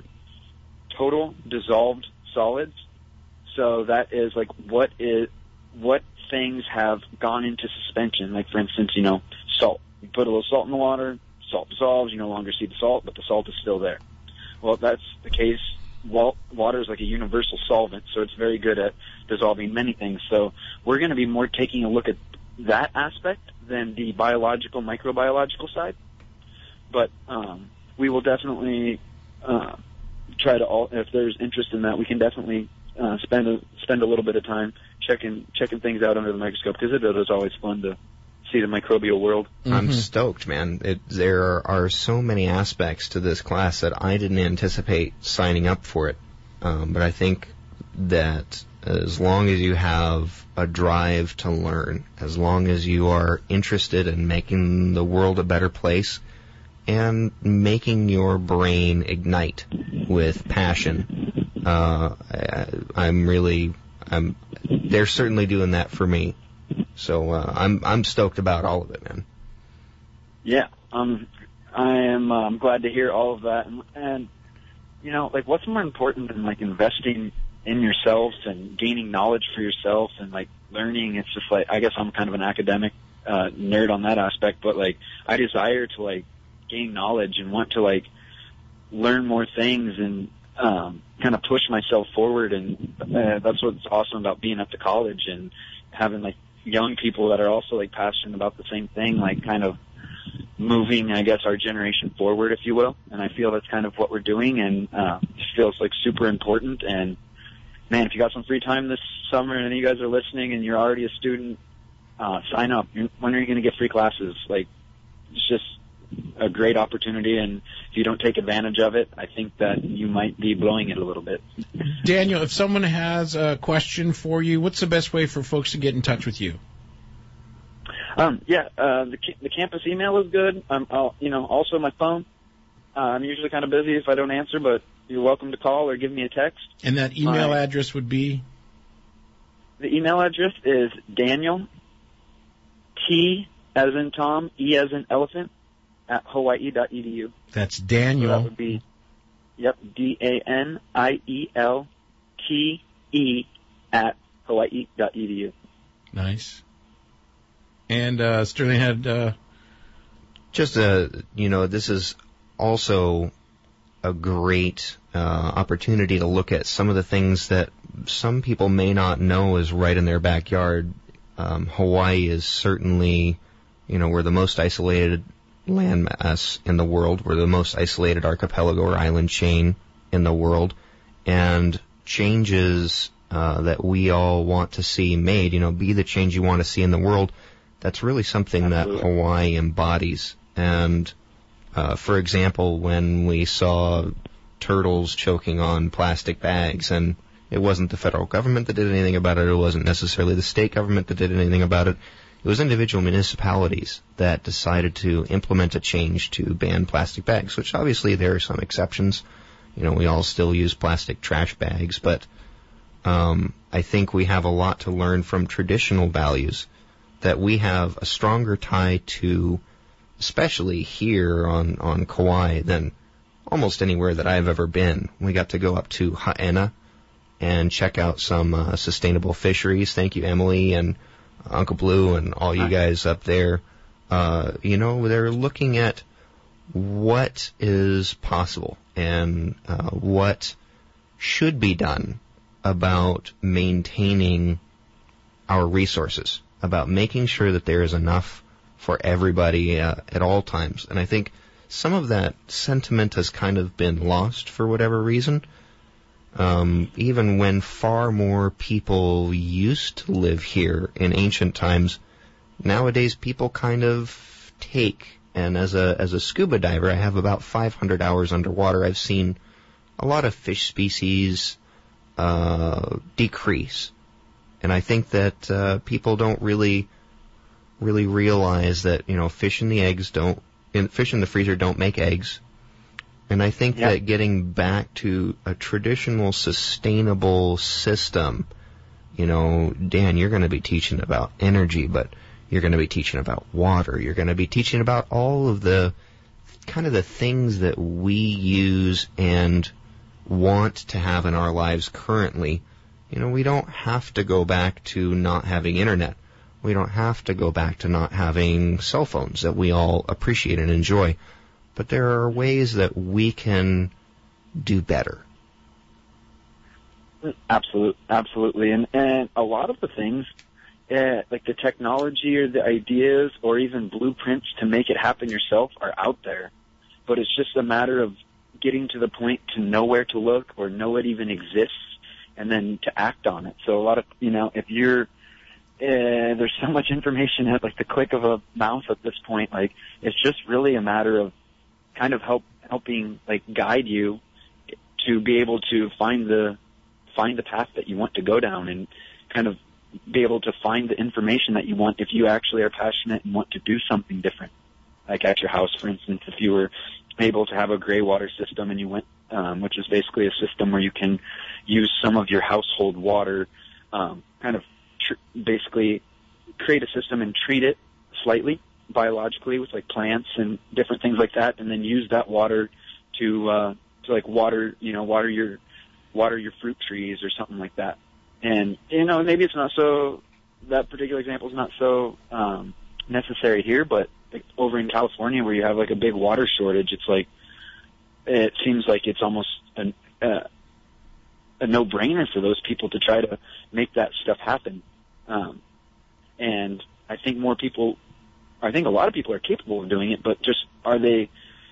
total dissolved solids. So that is like what is what things have gone into suspension. Like, for instance, you know, salt. You put a little salt in the water, salt dissolves, you no longer see the salt, but the salt is still there. Well, if that's the case, well, water is like a universal solvent, so it's very good at dissolving many things. So we're going to be more taking a look at that aspect than the biological, microbiological side. But um, we will definitely uh, try to, all, if there's interest in that, we can definitely uh, spend a, spend a little bit of time checking checking things out under the microscope, because it is always fun to see the microbial world. Mm-hmm. I'm stoked, man. It, there are so many aspects to this class that I didn't anticipate signing up for it. Um, but I think that as long as you have a drive to learn, as long as you are interested in making the world a better place and making your brain ignite with passion, uh, I, I'm really, I'm, they're certainly doing that for me. So uh, I'm I'm stoked about all of it, man. Yeah, um, I am. Uh, I'm glad to hear all of that, and, and you know, like, what's more important than like investing in yourselves and gaining knowledge for yourself and like learning? It's just like, I guess I'm kind of an academic uh, nerd on that aspect, but like I desire to like gain knowledge and want to like learn more things and um, kind of push myself forward, and uh, that's what's awesome about being up to college and having like young people that are also like passionate about the same thing, like kind of moving, I guess, our generation forward, if you will. And I feel that's kind of what we're doing, and uh, it feels like super important. And man, if you got some free time this summer and you guys are listening and you're already a student, uh, sign up. When are you going to get free classes? Like, it's just a great opportunity, and if you don't take advantage of it, I think that you might be blowing it a little bit. Daniel, if someone has a question for you, what's the best way for folks to get in touch with you? Um, yeah, uh, the, the campus email is good. Um, I'll, you know, also my phone. Uh, I'm usually kind of busy if I don't answer, but you're welcome to call or give me a text. And that email my, address would be? The email address is Daniel, T as in Tom, E as in elephant, at hawaii dot e d u. That's Daniel. So that would be, yep, D A N I E L T E at hawaii dot e d u. Nice. And uh, Sterling had... Uh... Just, uh, you know, this is also a great uh, opportunity to look at some of the things that some people may not know is right in their backyard. Um, Hawaii is certainly, you know, we're the most isolated landmass in the world. We're the most isolated archipelago or island chain in the world. And changes uh, that we all want to see made, you know, be the change you want to see in the world, that's really something Absolutely. that Hawaii embodies. And, uh, for example, when we saw turtles choking on plastic bags, and it wasn't the federal government that did anything about it, it wasn't necessarily the state government that did anything about it, it was individual municipalities that decided to implement a change to ban plastic bags, which obviously there are some exceptions. You know, we all still use plastic trash bags, but um, I think we have a lot to learn from traditional values that we have a stronger tie to, especially here on, on Kauai, than almost anywhere that I've ever been. We got to go up to Haena and check out some uh, sustainable fisheries. Thank you, Emily, and Uncle Blue and all you guys up there. Uh, you know, they're looking at what is possible and uh, what should be done about maintaining our resources, about making sure that there is enough for everybody uh, at all times. And I think some of that sentiment has kind of been lost for whatever reason. Um, even when far more people used to live here in ancient times, nowadays people kind of take. And as a as a scuba diver, I have about five hundred hours underwater. I've seen a lot of fish species, uh, decrease. And I think that uh, people don't really really realize that, you know, fish in the eggs don't, in, fish in the freezer don't make eggs. And I think yeah. that getting back to a traditional, sustainable system, you know, Dan, you're going to be teaching about energy, but you're going to be teaching about water. You're going to be teaching about all of the kind of the things that we use and want to have in our lives currently. You know, we don't have to go back to not having internet. We don't have to go back to not having cell phones that we all appreciate and enjoy. But there are ways that we can do better. Absolutely, absolutely. And, and a lot of the things, uh, like the technology or the ideas or even blueprints to make it happen yourself are out there. But it's just a matter of getting to the point to know where to look or know it even exists and then to act on it. So a lot of, you know, if you're, uh, there's so much information at like the click of a mouse at this point, like it's just really a matter of kind of help, helping like guide you to be able to find the, find the path that you want to go down and kind of be able to find the information that you want if you actually are passionate and want to do something different. Like at your house, for instance, if you were able to have a gray water system and you went, um, which is basically a system where you can use some of your household water, um, kind of tr- basically create a system and treat it slightly biologically with like plants and different things like that, and then use that water to, uh, to like water, you know, water your, water your fruit trees or something like that. And, you know, maybe it's not so, that particular example is not so, um, necessary here, but like over in California where you have like a big water shortage, it's like, it seems like it's almost an, uh, a no-brainer for those people to try to make that stuff happen. Um, and I think more people, I think a lot of people are capable of doing it, but just are they,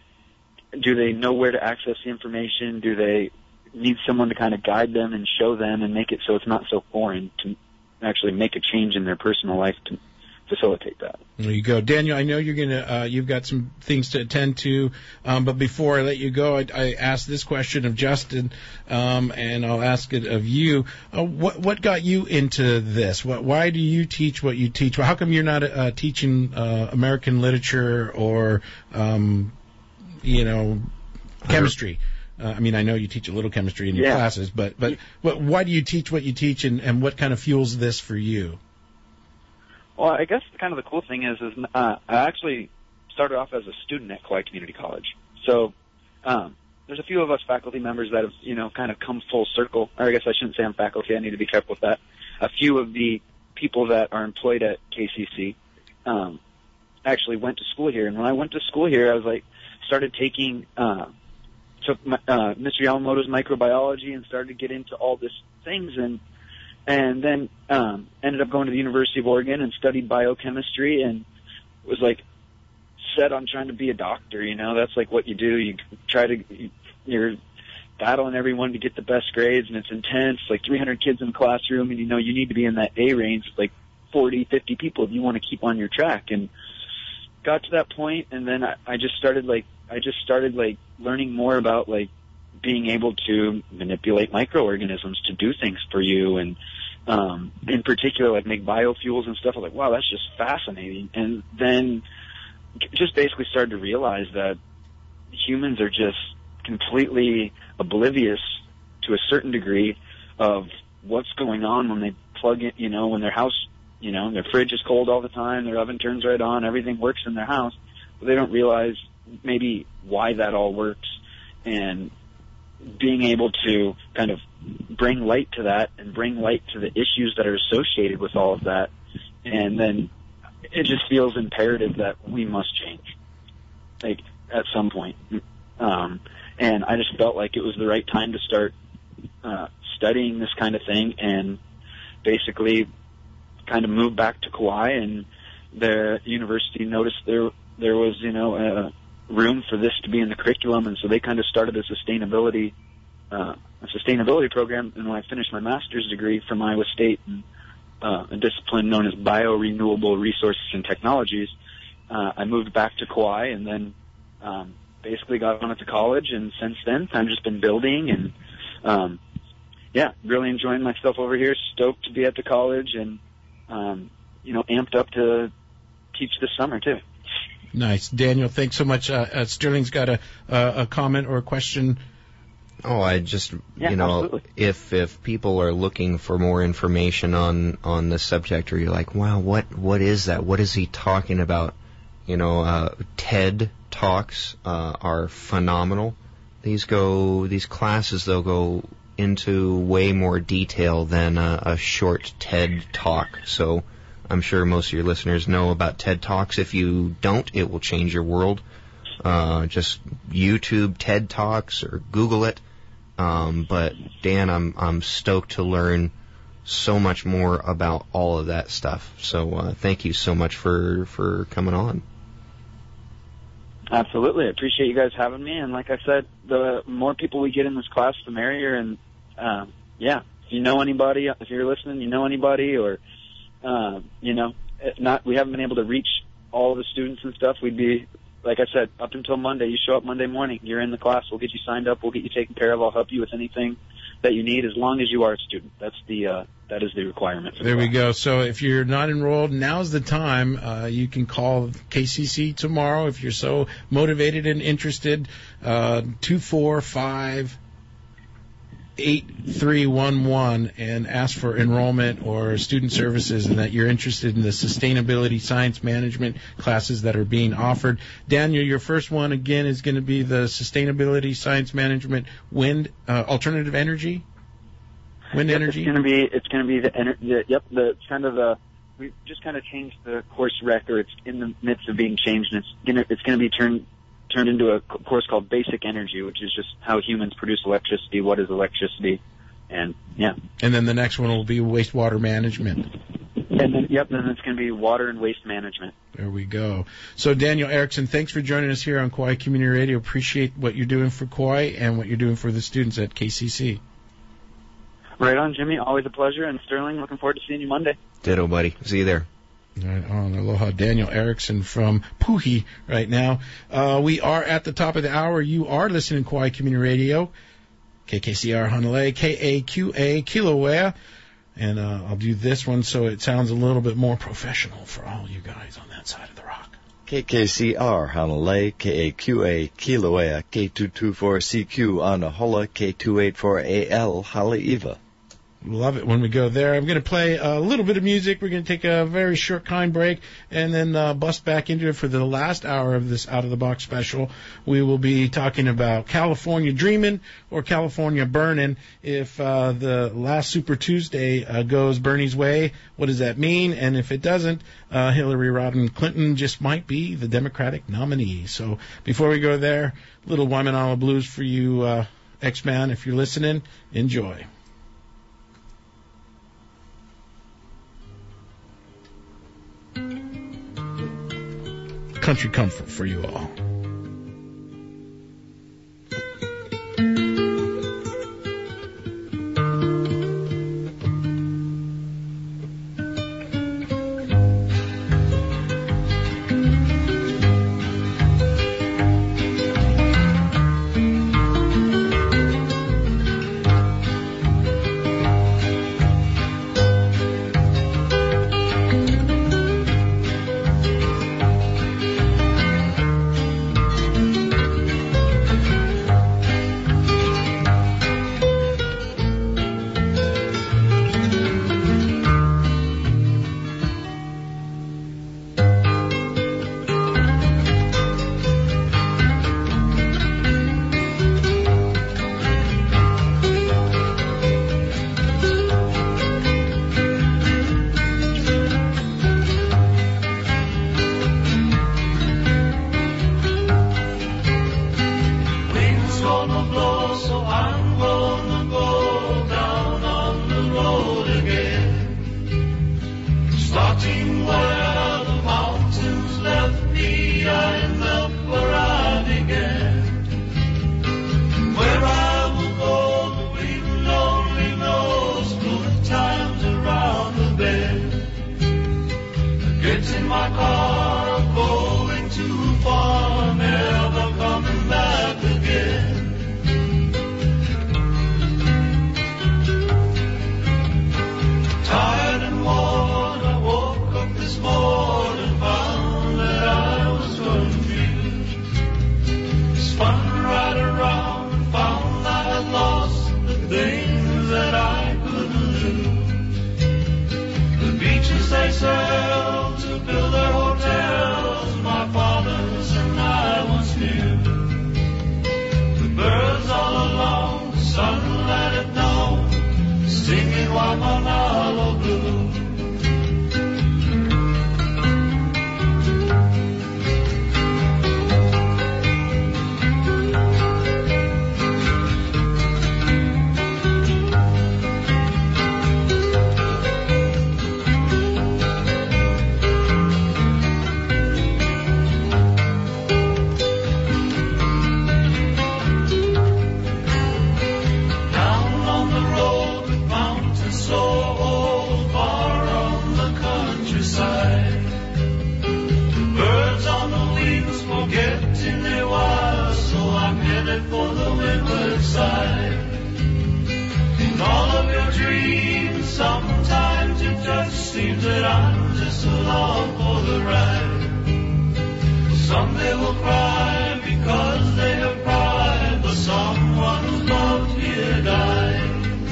do they know where to access the information? Do they need someone to kind of guide them and show them and make it so it's not so foreign to actually make a change in their personal life to facilitate that? There you go. Daniel, I know you're gonna, uh, you've got some things to attend to, um, but before I let you go, I, I asked this question of Justin, um, and I'll ask it of you. Uh, what, what got you into this? What, why do you teach what you teach? How come you're not, uh, teaching, uh, American literature or, um, you know, chemistry? Uh, I mean, I know you teach a little chemistry in your yeah. classes, but, but what, why do you teach what you teach, and, and what kind of fuels this for you? Well, I guess kind of the cool thing is, is uh, I actually started off as a student at Kauai Community College. So um, there's a few of us faculty members that have, you know, kind of come full circle. Or I guess I shouldn't say I'm faculty. I need to be careful with that. A few of the people that are employed at K C C um, actually went to school here. And when I went to school here, I was like, started taking, uh, took my, uh, Mister Yamamoto's microbiology and started to get into all these things, and and then um, ended up going to the University of Oregon and studied biochemistry, and was like set on trying to be a doctor. You know, that's like what you do. You try to, you're battling everyone to get the best grades, and it's intense, like three hundred kids in the classroom, and you know, you need to be in that A range, like forty, fifty people if you want to keep on your track. And got to that point, and then I, I just started like, I just started like learning more about like being able to manipulate microorganisms to do things for you, and um, in particular like make biofuels and stuff. I was like, wow, that's just fascinating. And then just basically started to realize that humans are just completely oblivious to a certain degree of what's going on when they plug in, you know, when their house, you know, their fridge is cold all the time, their oven turns right on, everything works in their house, but they don't realize maybe why that all works. And being able to kind of bring light to that and bring light to the issues that are associated with all of that. And then it just feels imperative that we must change, like, at some point. Um, and I just felt like it was the right time to start uh, studying this kind of thing, and basically kind of moved back to Kauai, and the university noticed there there was, you know, a room for this to be in the curriculum, and so they kind of started a sustainability uh, a sustainability program. And when I finished my master's degree from Iowa State in uh, a discipline known as Biorenewable Resources and Technologies, uh, I moved back to Kauai, and then um, basically got on to college, and since then I've just been building and um, yeah, really enjoying myself over here. Stoked to be at the college, and um, you know, amped up to teach this summer too. Nice, Daniel. Thanks so much. Uh, uh, Sterling's got a uh, a comment or a question. Oh, I just, Yeah, you know, absolutely. if if people are looking for more information on on the subject, or you're like, wow, what what is that? What is he talking about? You know, uh, TED Talks uh, are phenomenal. These go these classes they'll go into way more detail than a, a short TED Talk. So I'm sure most of your listeners know about TED Talks. If you don't, it will change your world. Uh, just YouTube TED Talks or Google it. Um, but Dan, I'm I'm stoked to learn so much more about all of that stuff. So uh, thank you so much for, for coming on. Absolutely. I appreciate you guys having me. And like I said, the more people we get in this class, the merrier. And, uh, yeah, if you know anybody, if you're listening, you know anybody, or, uh, you know, if not, we haven't been able to reach all the students and stuff. We'd be, like I said, up until Monday. You show up Monday morning, you're in the class. We'll get you signed up. We'll get you taken care of. I'll help you with anything that you need as long as you are a student. That's the, uh, that is the requirement. For There the we go. So if you're not enrolled, now's the time. Uh, you can call K C C tomorrow if you're so motivated and interested. Uh, two four five eight three one one and ask for enrollment or student services, and that you're interested in the sustainability science management classes that are being offered. Daniel, your first one again is going to be the sustainability science management wind uh, alternative energy. Wind Yep, energy. It's going to be. It's going to be the, ener- the. Yep. The it's kind of the. We just kind of changed the course rec, or it's in the midst of being changed, and it's gonna. It's going to be turned turned into a c- course called Basic Energy, which is just how humans produce electricity. What is electricity? And yeah. And then the next one will be wastewater management. And then yep. Then it's going to be water and waste management. There we go. So Daniel Erickson, thanks for joining us here on Kauai Community Radio. Appreciate what you're doing for Kauai and what you're doing for the students at K C C. Right on, Jimmy. Always a pleasure. And Sterling, looking forward to seeing you Monday. Ditto, buddy. See you there. Right on. Aloha, Daniel Erickson from Puhi right now. Uh, we are at the top of the hour. You are listening to Kauai Community Radio, K K C R Hanalei, K A Q A Kilauea. And uh, I'll do this one so it sounds a little bit more professional for all you guys on that side of the rock. K K C R Hanalei, K A Q A Kilauea, K two two four C Q Anahola, K two eight four A L Haleiwa. Love it when we go there. I'm going to play a little bit of music. We're going to take a very short, kind break and then uh, bust back into it for the last hour of this Out of the Box special. We will be talking about California Dreamin' or California Burnin'. If uh, the last Super Tuesday uh, goes Bernie's way, what does that mean? And if it doesn't, uh, Hillary Rodham Clinton just might be the Democratic nominee. So before we go there, little Waimanalo Blues for you, uh, X-Man. If you're listening, enjoy. Country comfort for you all. they sailed to build their hotels, my fathers and I once knew. The birds all along the sunlight at dawn, singing Wamanalo Blue. For the windward side. In all of your dreams, sometimes it just seems that I'm just along for the ride. Some they will cry because they have pride, but someone who's loved here died.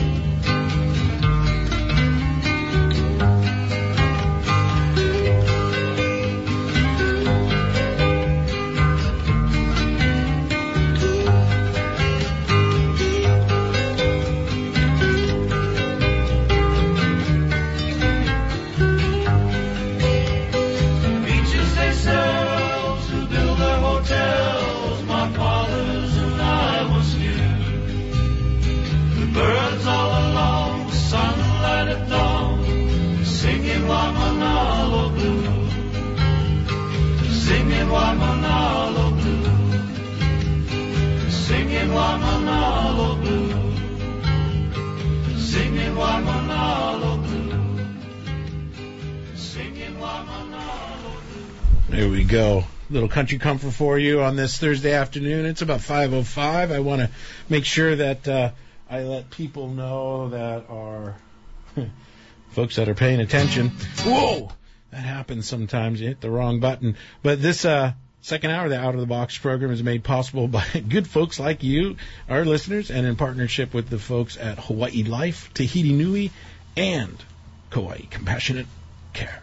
Birds all along the sunlight at dawn, singing Wamanalo Blue, singing Wamanalo Blue, singing Wamanalo Blue, singing Wamanalo Blue, singing Wamanalo Blue. There we go. Little country comfort for you on this Thursday afternoon. It's about five oh five. I want to make sure that uh, I let people know that are folks that are paying attention. Whoa! That happens sometimes. You hit the wrong button. But this uh, second hour of the Out of the Box program is made possible by good folks like you, our listeners, and in partnership with the folks at Hawaii Life, Tahiti Nui, and Kauai Compassionate Care.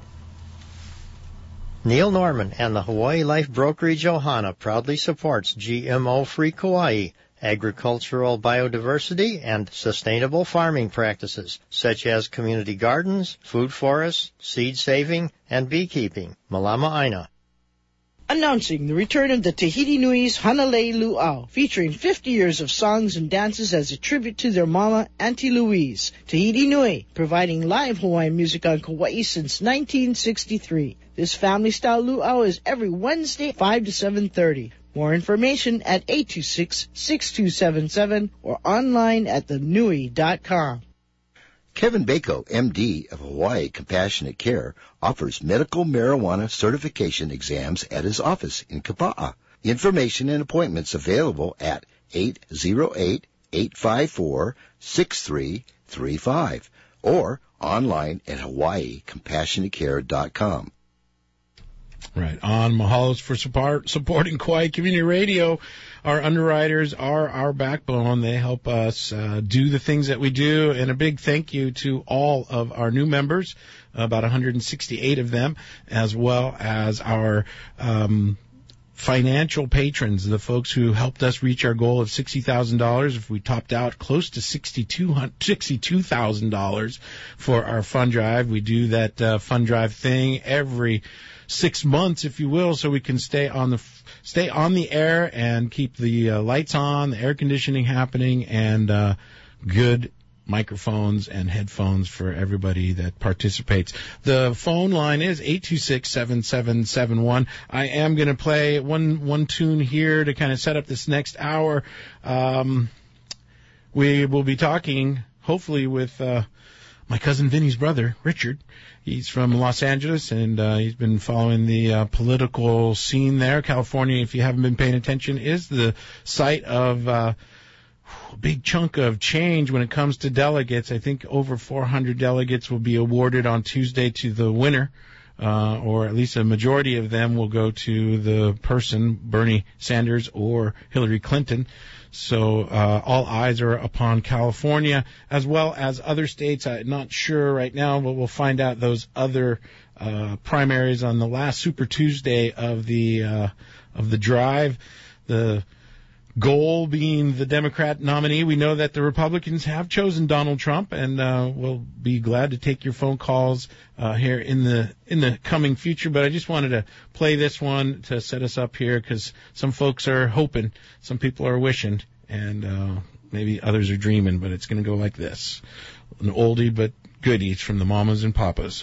Neil Norman and the Hawaii Life Brokerage Ohana proudly supports G M O-free Kauai, agricultural biodiversity, and sustainable farming practices, such as community gardens, food forests, seed saving, and beekeeping. Malama Aina. Announcing the return of the Tahiti Nui's Hanalei Luau, featuring fifty years of songs and dances as a tribute to their mama, Auntie Louise. Tahiti Nui, providing live Hawaiian music on Kauai since nineteen sixty-three. This family-style luau is every Wednesday, five to seven thirty. More information at eight two six, six two seven seven or online at the nui dot com. Kevin Bako, M D of Hawaii Compassionate Care, offers medical marijuana certification exams at his office in Kapa'a. Information and appointments available at eight zero eight, eight five four, six three three five or online at hawaii compassionate care dot com. Right on. Mahalos for support, supporting Kauai Community Radio. Our underwriters are our backbone. They help us uh, do the things that we do. And a big thank you to all of our new members, about one hundred sixty-eight of them, as well as our um, financial patrons, the folks who helped us reach our goal of sixty thousand dollars. If we topped out close to sixty-two thousand dollars for our fund drive, we do that uh, fund drive thing every six months, if you will, so we can stay on the stay on the air and keep the uh, lights on, the air conditioning happening, and uh, good microphones and headphones for everybody that participates. The phone line is eight two six, seven seven seven one. I am going to play one one tune here to kind of set up this next hour. Um, we will be talking, hopefully, with uh, my cousin Vinny's brother, Richard. He's from Los Angeles, and uh, he's been following the uh, political scene there. California, if you haven't been paying attention, is the site of uh, a big chunk of change when it comes to delegates. I think over four hundred delegates will be awarded on Tuesday to the winner uh, or at least a majority of them will go to the person, Bernie Sanders or Hillary Clinton. So uh, all eyes are upon California as well as other states. I'm not sure right now, but we'll find out those other uh, primaries on the last Super Tuesday of the uh, of the drive. The goal being the Democrat nominee. We know that the Republicans have chosen Donald Trump, and uh, we'll be glad to take your phone calls uh, here in the in the coming future. But I just wanted to play this one to set us up here because some folks are hoping, some people are wishing, and uh, maybe others are dreaming. But it's going to go like this: an oldie but goodie from the Mamas and Papas.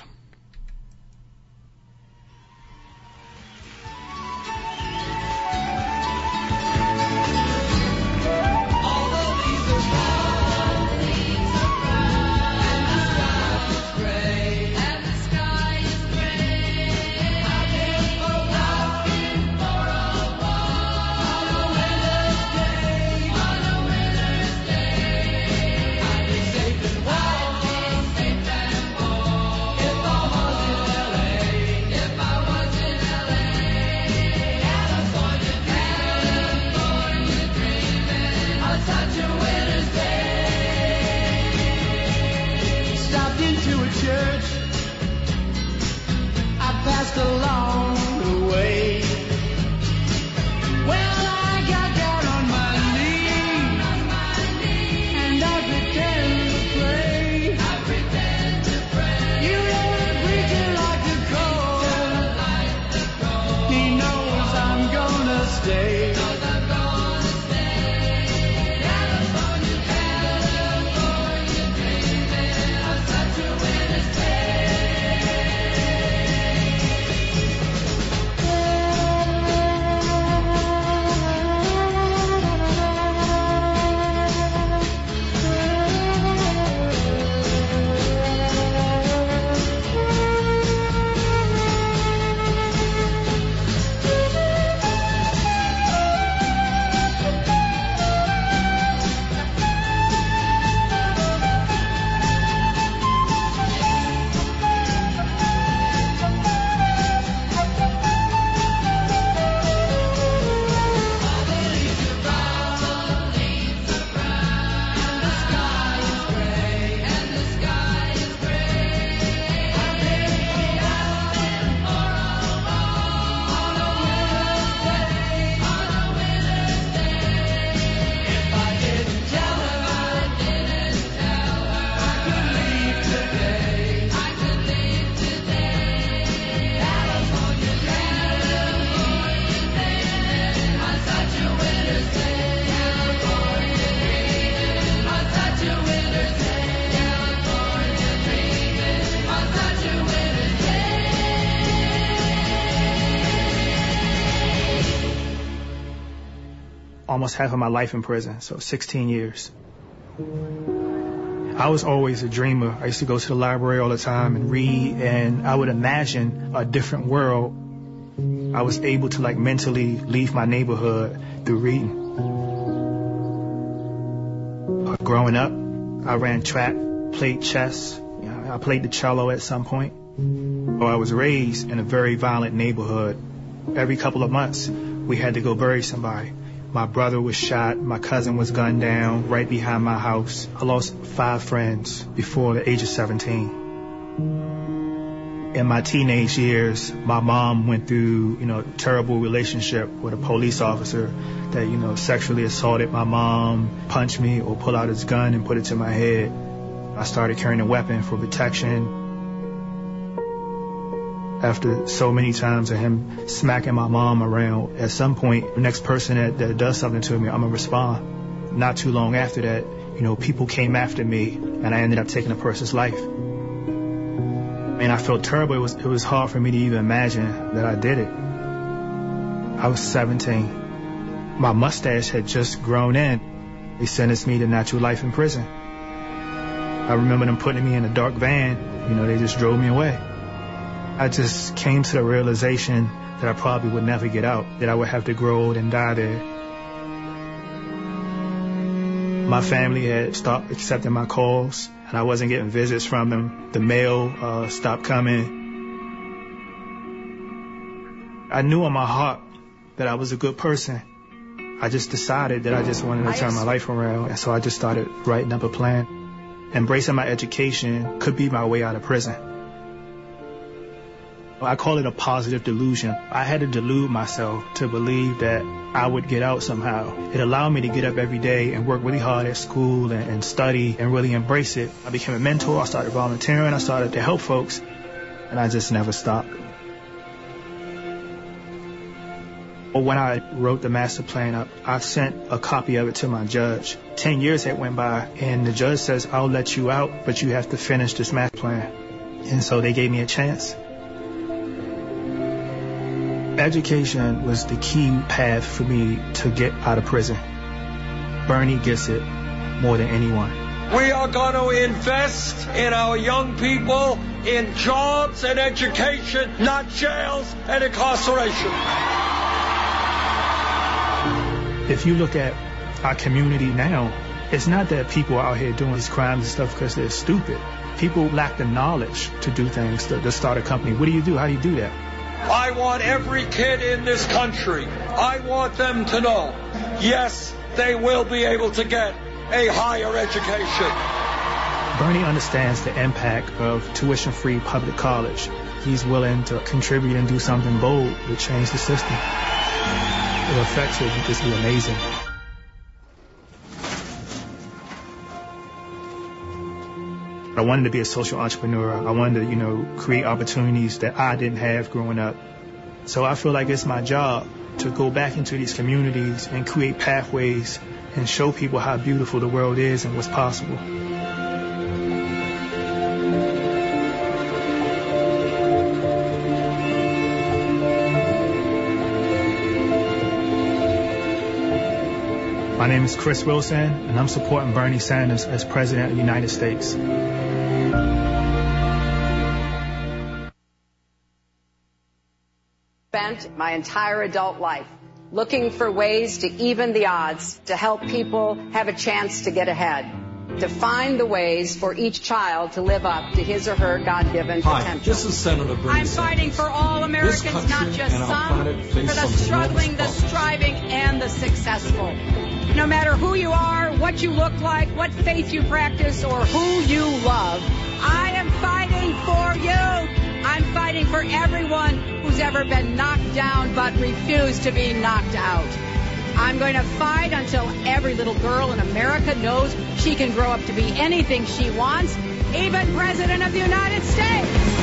Almost half of my life in prison, so sixteen years. I was always a dreamer. I used to go to the library all the time and read, and I would imagine a different world. I was able to like mentally leave my neighborhood through reading. Growing up, I ran track, played chess, you know, I played the cello at some point. I was raised in a very violent neighborhood. Every couple of months, we had to go bury somebody. My brother was shot. My cousin was gunned down right behind my house. I lost five friends before the age of seventeen. In my teenage years, my mom went through, you know, a terrible relationship with a police officer that, you know, sexually assaulted my mom, punched me, or pulled out his gun and put it to my head. I started carrying a weapon for protection. After so many times of him smacking my mom around, at some point, the next person that, that does something to me, I'm going to respond. Not too long after that, you know, people came after me, and I ended up taking a person's life. And I felt terrible. It was, it was hard for me to even imagine that I did it. I was seventeen. My mustache had just grown in. They sentenced me to natural life in prison. I remember them putting me in a dark van. You know, they just drove me away. I just came to the realization that I probably would never get out, that I would have to grow old and die there. My family had stopped accepting my calls, and I wasn't getting visits from them. The mail uh, stopped coming. I knew in my heart that I was a good person. I just decided that I just wanted to turn my life around, and so I just started writing up a plan. Embracing my education could be my way out of prison. I call it a positive delusion. I had to delude myself to believe that I would get out somehow. It allowed me to get up every day and work really hard at school and, and study and really embrace it. I became a mentor. I started volunteering. I started to help folks, and I just never stopped. When I wrote the master plan up, I sent a copy of it to my judge. Ten years had went by, and the judge says, I'll let you out, but you have to finish this master plan. And so they gave me a chance. Education was the key path for me to get out of prison. Bernie gets it more than anyone. We are going to invest in our young people in jobs and education, not jails and incarceration. If you look at our community now, it's not that people are out here doing these crimes and stuff because they're stupid. People lack the knowledge to do things, to, to start a company. What do you do? How do you do that? I want every kid in this country, I want them to know, yes, they will be able to get a higher education. Bernie understands the impact of tuition-free public college. He's willing to contribute and do something bold to change the system. The effects will just be amazing. I wanted to be a social entrepreneur. I wanted to, you know, create opportunities that I didn't have growing up. So I feel like it's my job to go back into these communities and create pathways and show people how beautiful the world is and what's possible. My name is Chris Wilson, and I'm supporting Bernie Sanders as President of the United States. Spent my entire adult life looking for ways to even the odds, to help people have a chance to get ahead, to find the ways for each child to live up to his or her God-given Hi, potential. this is Senator Bernie I'm Sanders. fighting for all Americans, not just some, for the struggling, the striving, and the successful. No matter who you are, what you look like, what faith you practice, or who you love, I am fighting for you. I'm fighting for everyone who's ever been knocked down but refused to be knocked out. I'm going to fight until every little girl in America knows she can grow up to be anything she wants, even President of the United States.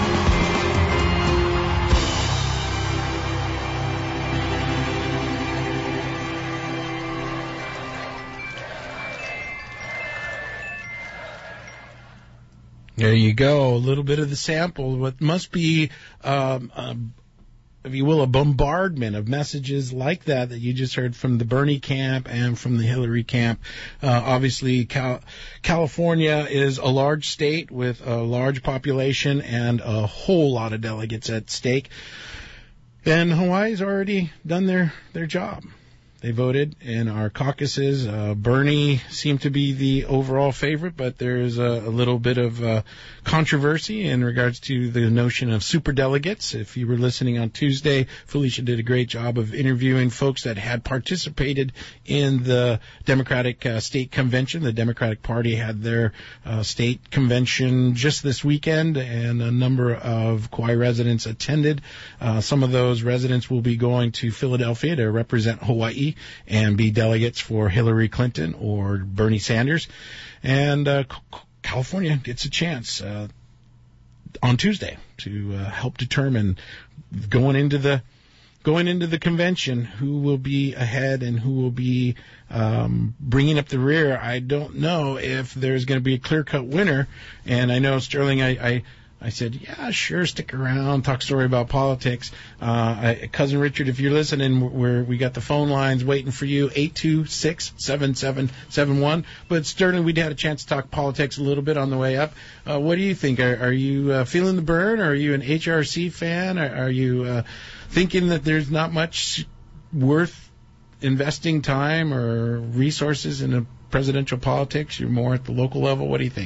There you go, a little bit of the sample. What must be, um, um, if you will, a bombardment of messages like that that you just heard from the Bernie camp and from the Hillary camp. Uh, obviously, Cal- California is a large state with a large population and a whole lot of delegates at stake. And Hawaii's already done their, their job. They voted in our caucuses. Uh, Bernie seemed to be the overall favorite, but there's a, a little bit of uh, controversy in regards to the notion of superdelegates. If you were listening on Tuesday, Felicia did a great job of interviewing folks that had participated in the Democratic uh, State Convention. The Democratic Party had their uh, state convention just this weekend, and a number of Kauai residents attended. Uh, some of those residents will be going to Philadelphia to represent Hawaii and be delegates for Hillary Clinton or Bernie Sanders. And uh, California gets a chance uh, on Tuesday to uh, help determine going into the going into the convention who will be ahead and who will be um, bringing up the rear. I don't know if there's going to be a clear-cut winner. And I know, Sterling, I, I I said, yeah, sure, stick around, talk story about politics. Uh, I, Cousin Richard, if you're listening, we're, we got the phone lines waiting for you, eight two six, seven seven seven one. But Sterling, we had a chance to talk politics a little bit on the way up. Uh, what do you think? Are, are you uh, feeling the burn? Are you an H R C fan? Are, are you uh, thinking that there's not much worth investing time or resources in a presidential politics? You're more at the local level. What do you think?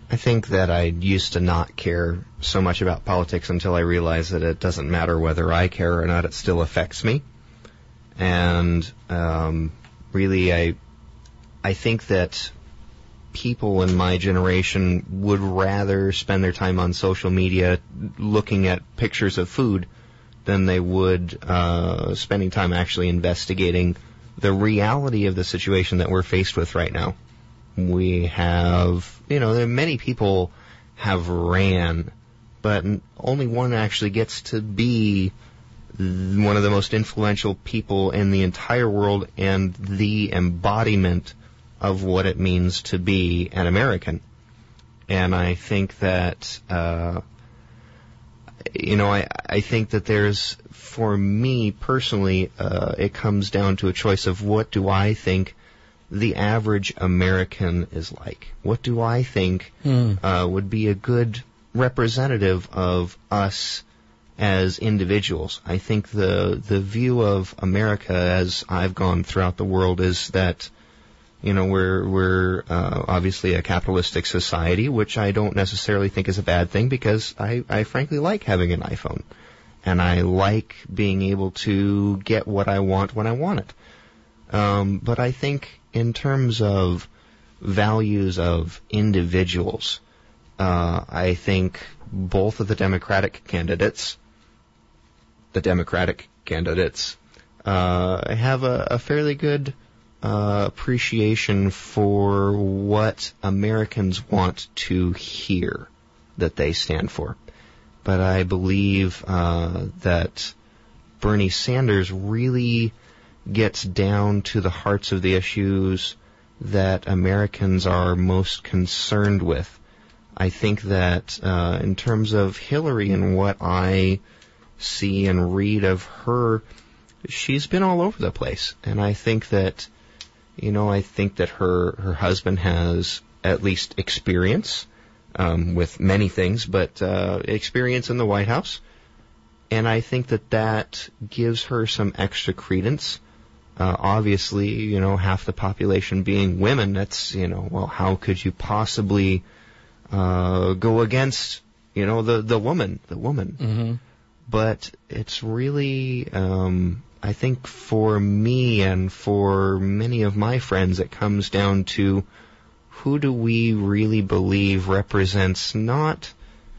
I think that I used to not care so much about politics until I realized that it doesn't matter whether I care or not, it still affects me. And um, really, I I think that people in my generation would rather spend their time on social media looking at pictures of food than they would uh, spending time actually investigating the reality of the situation that we're faced with right now. We have, you know, many people have ran, but only one actually gets to be one of the most influential people in the entire world and the embodiment of what it means to be an American. And I think that, uh, you know, I, I think that there's, for me personally, uh, it comes down to a choice of what do I think the average American is like. What do I think mm. uh, would be a good representative of us as individuals? I think the the view of America as I've gone throughout the world is that, you know, we're we're uh, obviously a capitalistic society, which I don't necessarily think is a bad thing because I, I frankly like having an iPhone. And I like being able to get what I want when I want it. Um, but I think in terms of values of individuals, uh, I think both of the Democratic candidates, the Democratic candidates, uh, have a, a fairly good uh, appreciation for what Americans want to hear that they stand for. But I believe uh, that Bernie Sanders really gets down to the hearts of the issues that Americans are most concerned with. I think that uh, in terms of Hillary and what I see and read of her, she's been all over the place. And I think that, you know, I think that her, her husband has at least experience um, with many things, but uh, experience in the White House. And I think that that gives her some extra credence. Uh, obviously, you know, half the population being women, that's, you know, well, how could you possibly uh, go against, you know, the, the woman, the woman. Mm-hmm. But it's really, um, I think for me and for many of my friends, it comes down to who do we really believe represents not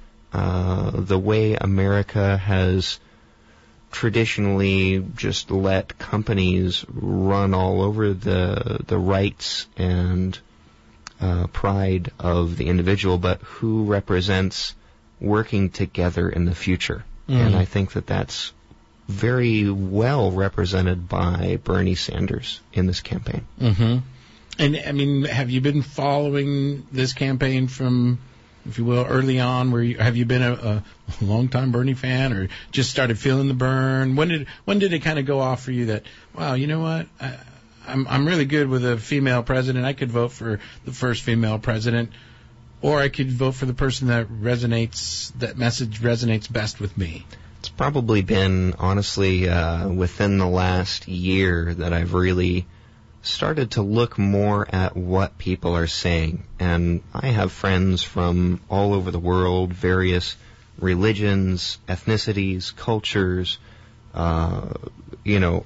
uh, the way America has traditionally just let companies run all over the the rights and uh, pride of the individual, but who represents working together in the future. Mm. And I think that that's very well represented by Bernie Sanders in this campaign. Mm-hmm. And, I mean, have you been following this campaign from, if you will, early on? Where you, have you been a, a long-time Bernie fan, or just started feeling the burn? When did when did it kind of go off for you that, wow, you know what, I, I'm I'm really good with a female president. I could vote for the first female president, or I could vote for the person that resonates, that message resonates best with me. It's probably been, honestly, uh, within the last year that I've really started to look more at what people are saying. And I have friends from all over the world, various religions, ethnicities, cultures, uh, you know,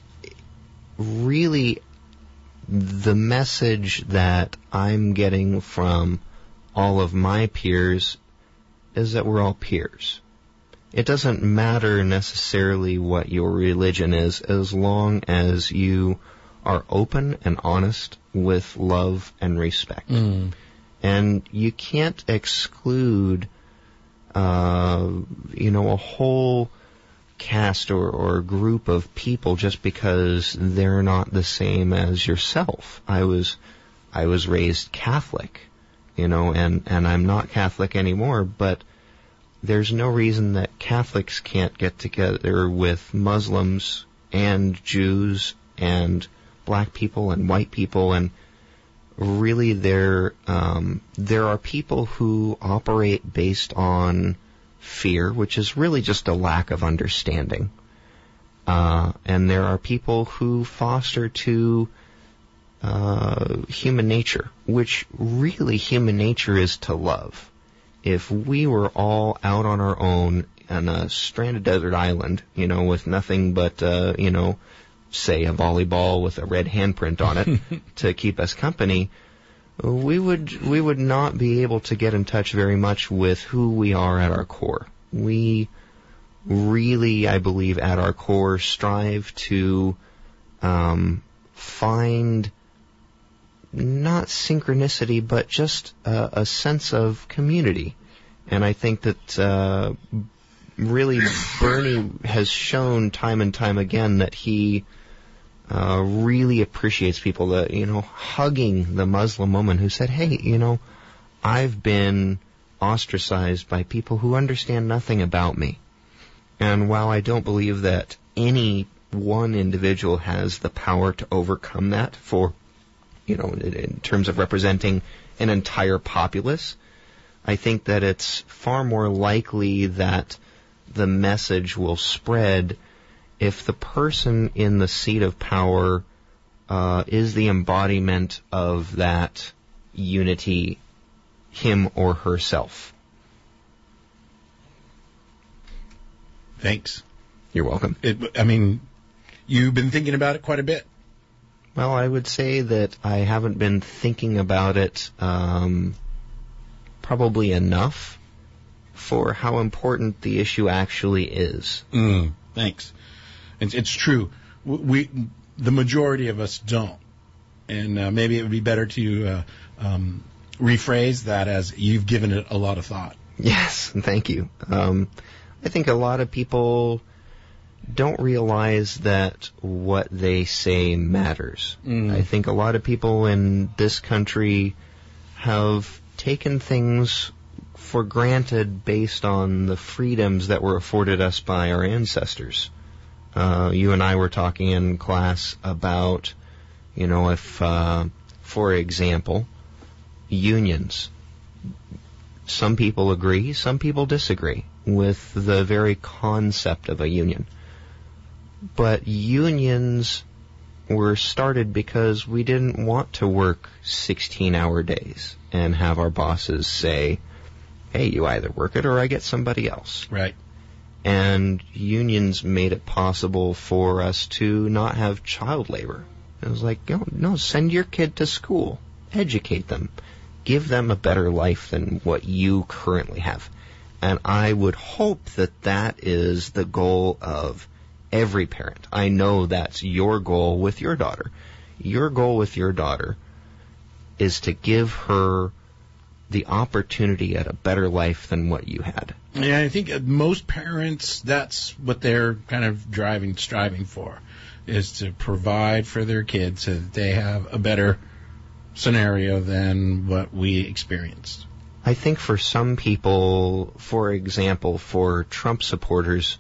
really the message that I'm getting from all of my peers is that we're all peers. It doesn't matter necessarily what your religion is, as long as you are open and honest with love and respect. Mm. And you can't exclude, uh, you know, a whole cast or, or group of people just because they're not the same as yourself. I was, I was raised Catholic, you know, and, and I'm not Catholic anymore, but there's no reason that Catholics can't get together with Muslims and Jews and black people and white people, and really there um, there are people who operate based on fear, which is really just a lack of understanding. Uh, and there are people who foster to uh, human nature, which really human nature is to love. If we were all out on our own on a stranded desert island, you know, with nothing but, uh, you know, say a volleyball with a red handprint on it to keep us company, we would we would not be able to get in touch very much with who we are at our core. We really, I believe, at our core, strive to um, find not synchronicity, but just a, a sense of community. And I think that uh, really Bernie has shown time and time again that he uh, really appreciates people. That, you know, hugging the Muslim woman who said, hey, you know, I've been ostracized by people who understand nothing about me. And while I don't believe that any one individual has the power to overcome that for, you know, in terms of representing an entire populace, I think that it's far more likely that the message will spread if the person in the seat of power uh, is the embodiment of that unity, him or herself. Thanks. You're welcome. It, I mean, you've been thinking about it quite a bit. Well, I would say that I haven't been thinking about it um, probably enough for how important the issue actually is. Mm, thanks. It's, it's true. We, the majority of us don't. And uh, maybe it would be better to uh, um, rephrase that as you've given it a lot of thought. Yes, thank you. Um, I think a lot of people don't realize that what they say matters. Mm. I think a lot of people in this country have taken things for granted based on the freedoms that were afforded us by our ancestors. Uh, you and I were talking in class about, you know, if, uh, for example, unions. Some people agree, some people disagree with the very concept of a union. But unions were started because we didn't want to work sixteen-hour days and have our bosses say, hey, you either work it or I get somebody else. Right. And unions made it possible for us to not have child labor. It was like, no, no, send your kid to school. Educate them. Give them a better life than what you currently have. And I would hope that that is the goal of every parent. I know that's your goal with your daughter. Your goal with your daughter is to give her the opportunity at a better life than what you had. Yeah, I think most parents, that's what they're kind of driving, striving for, is to provide for their kids so that they have a better scenario than what we experienced. I think for some people, for example, for Trump supporters,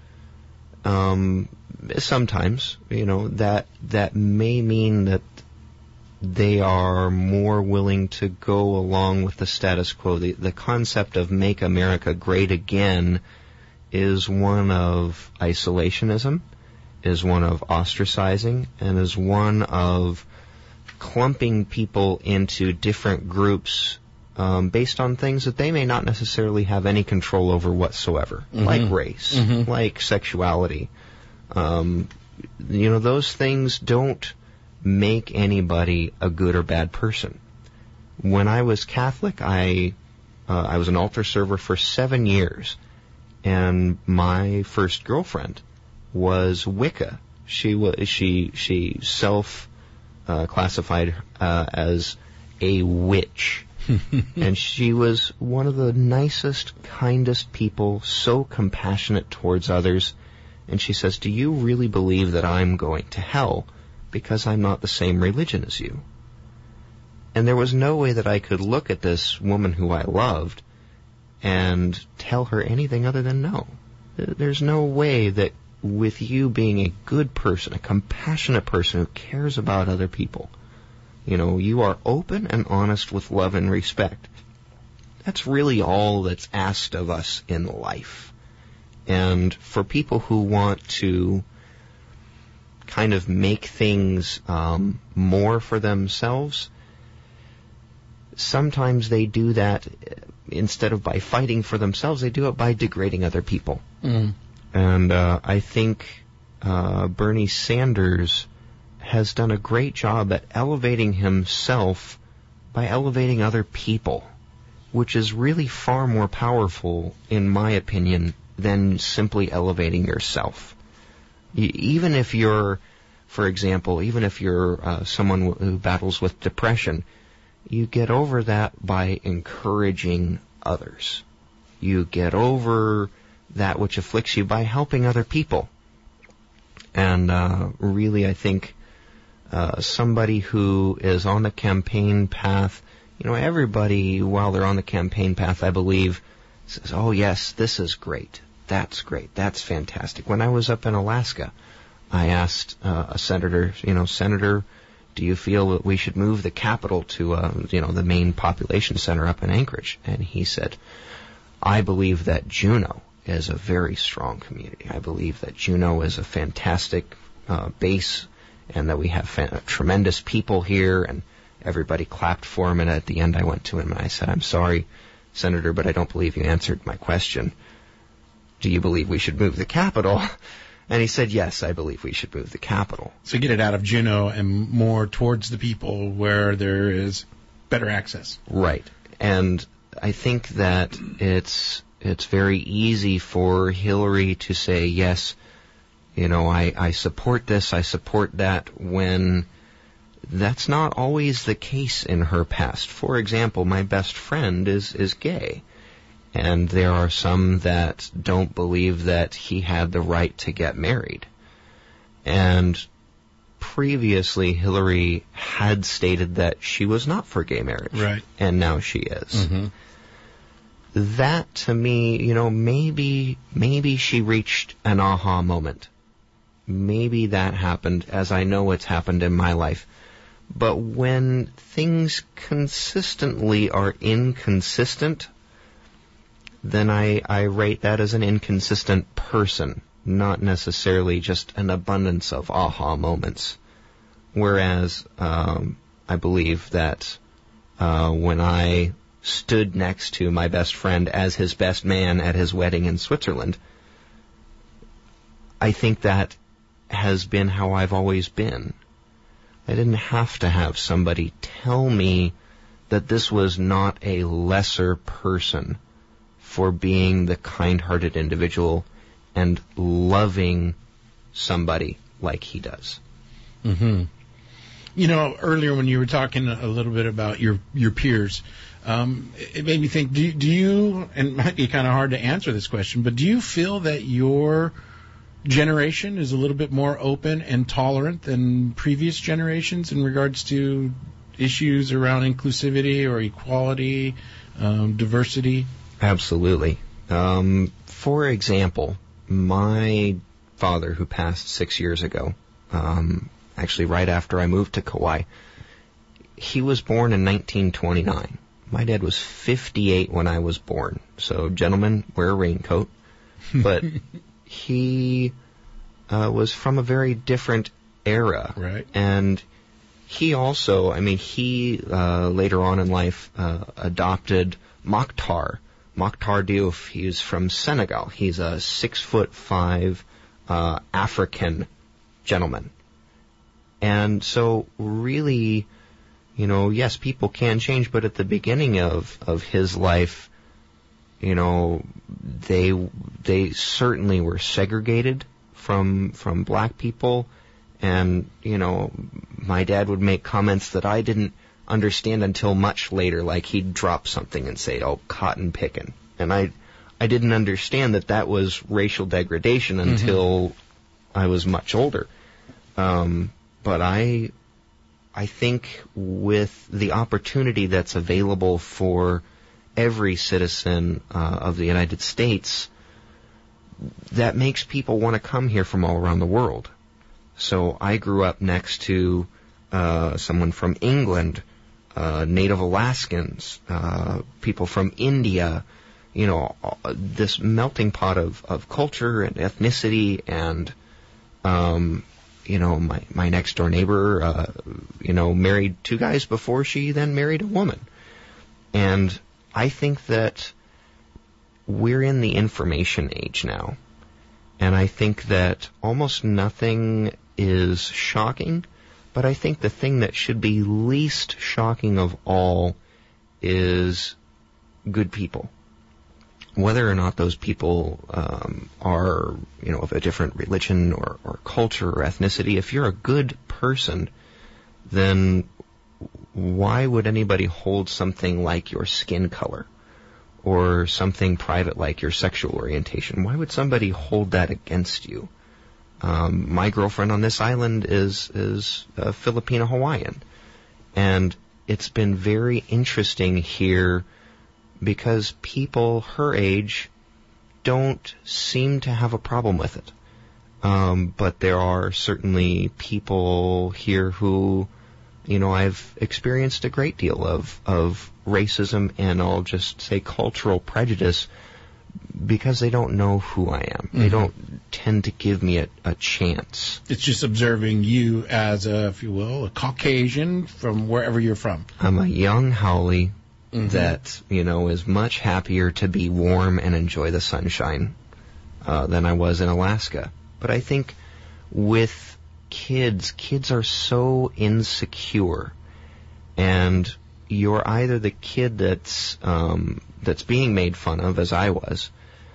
um, sometimes, you know, that that may mean that they are more willing to go along with the status quo. The, the concept of Make America Great Again is one of isolationism, is one of ostracizing, and is one of clumping people into different groups um, based on things that they may not necessarily have any control over whatsoever, mm-hmm. like race, mm-hmm. like sexuality. Um, you know, those things don't make anybody a good or bad person. When I was Catholic, I uh, I was an altar server for seven years, and my first girlfriend was Wicca. She was she she self uh, classified uh, as a witch, and she was one of the nicest, kindest people, so compassionate towards others. And she says, "Do you really believe that I'm going to hell because I'm not the same religion as you?" And there was no way that I could look at this woman who I loved and tell her anything other than no. There's no way that with you being a good person, a compassionate person who cares about other people, you know, you are open and honest with love and respect. That's really all that's asked of us in life. And for people who want to kind of make things um, more for themselves, sometimes they do that instead of by fighting for themselves, they do it by degrading other people. Mm. And uh, I think uh, Bernie Sanders has done a great job at elevating himself by elevating other people, which is really far more powerful, in my opinion, than simply elevating yourself. Y- even if you're, for example, even if you're uh, someone w- who battles with depression, you get over that by encouraging others. You get over that which afflicts you by helping other people. And uh, really, I think uh, somebody who is on the campaign path, you know, everybody, while they're on the campaign path, I believe, says, oh, yes, this is great. That's great. That's fantastic. When I was up in Alaska, I asked uh, a senator, you know, Senator, do you feel that we should move the capital to, uh, you know, the main population center up in Anchorage? And he said, I believe that Juneau is a very strong community. I believe that Juneau is a fantastic uh, base and that we have fa- tremendous people here. And everybody clapped for him. And at the end, I went to him and I said, I'm sorry, Senator, but I don't believe you answered my question. Do you believe we should move the capital? And he said, yes, I believe we should move the capital. So get it out of Juneau and more towards the people where there is better access. Right. And I think that it's it's very easy for Hillary to say, yes, you know, I, I support this, I support that, when that's not always the case in her past. For example, my best friend is, is gay. And there are some that don't believe that he had the right to get married. And previously, Hillary had stated that she was not for gay marriage. Right. And now she is. Mm-hmm. That, to me, you know, maybe, maybe she reached an aha moment. Maybe that happened, as I know it's happened in my life. But when things consistently are inconsistent, then I, I rate that as an inconsistent person, not necessarily just an abundance of aha moments. Whereas um, I believe that uh, when I stood next to my best friend as his best man at his wedding in Switzerland, I think that has been how I've always been. I didn't have to have somebody tell me that this was not a lesser person for being the kind-hearted individual and loving somebody like he does. Mm-hmm. You know, earlier when you were talking a little bit about your, your peers, um, it made me think, do, do you, and it might be kind of hard to answer this question, but do you feel that your generation is a little bit more open and tolerant than previous generations in regards to issues around inclusivity or equality, um, diversity? Absolutely. Um, for example, my father, who passed six years ago, um, actually right after I moved to Kauai, he was born in nineteen twenty-nine. My dad was fifty-eight when I was born. So, gentlemen, wear a raincoat. But he uh, was from a very different era. Right. And he also, I mean, he uh, later on in life uh, adopted Mokhtar. Mokhtar Diouf, he's from Senegal. He's a six foot five uh, African gentleman. And so really, you know, yes, people can change, but at the beginning of, of his life, you know, they they certainly were segregated from from black people. And, you know, my dad would make comments that I didn't understand until much later, like he'd drop something and say, oh, cotton picking. And I I didn't understand that that was racial degradation until mm-hmm. I was much older. Um, but I I think with the opportunity that's available for every citizen uh, of the United States, that makes people want to come here from all around the world. So I grew up next to uh, someone from England, uh, Native Alaskans, uh, people from India, you know, this melting pot of, of culture and ethnicity, and um, you know, my, my next door neighbor, uh, you know, married two guys before she then married a woman. And I think that we're in the information age now. And I think that almost nothing is shocking, but I think the thing that should be least shocking of all is good people. Whether or not those people um, are, you know, of a different religion or, or culture or ethnicity, if you're a good person, then why would anybody hold something like your skin color or something private like your sexual orientation? Why would somebody hold that against you? Um, my girlfriend on this island is is a Filipino Hawaiian, and it's been very interesting here because people her age don't seem to have a problem with it. Um, but there are certainly people here who, you know, I've experienced a great deal of, of racism and I'll just say cultural prejudice because they don't know who I am. Mm-hmm. They don't tend to give me a, a chance. It's just observing you as a, if you will, a Caucasian from wherever you're from. I'm a young haole mm-hmm. that, you know, is much happier to be warm and enjoy the sunshine uh, than I was in Alaska. But I think with kids, kids are so insecure, and you're either the kid that's um, that's being made fun of, as I was,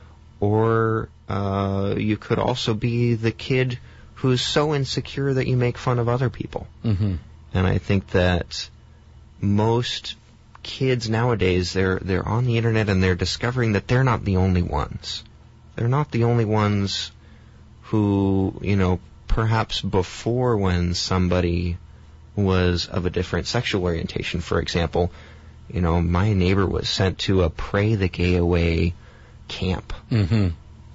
or uh, you could also be the kid who's so insecure that you make fun of other people. Mm-hmm. And I think that most kids nowadays, they're they're on the internet and they're discovering that they're not the only ones. They're not the only ones who, you know, perhaps before when somebody was of a different sexual orientation, for example, you know, my neighbor was sent to a Pray the Gay Away camp. Mm-hmm.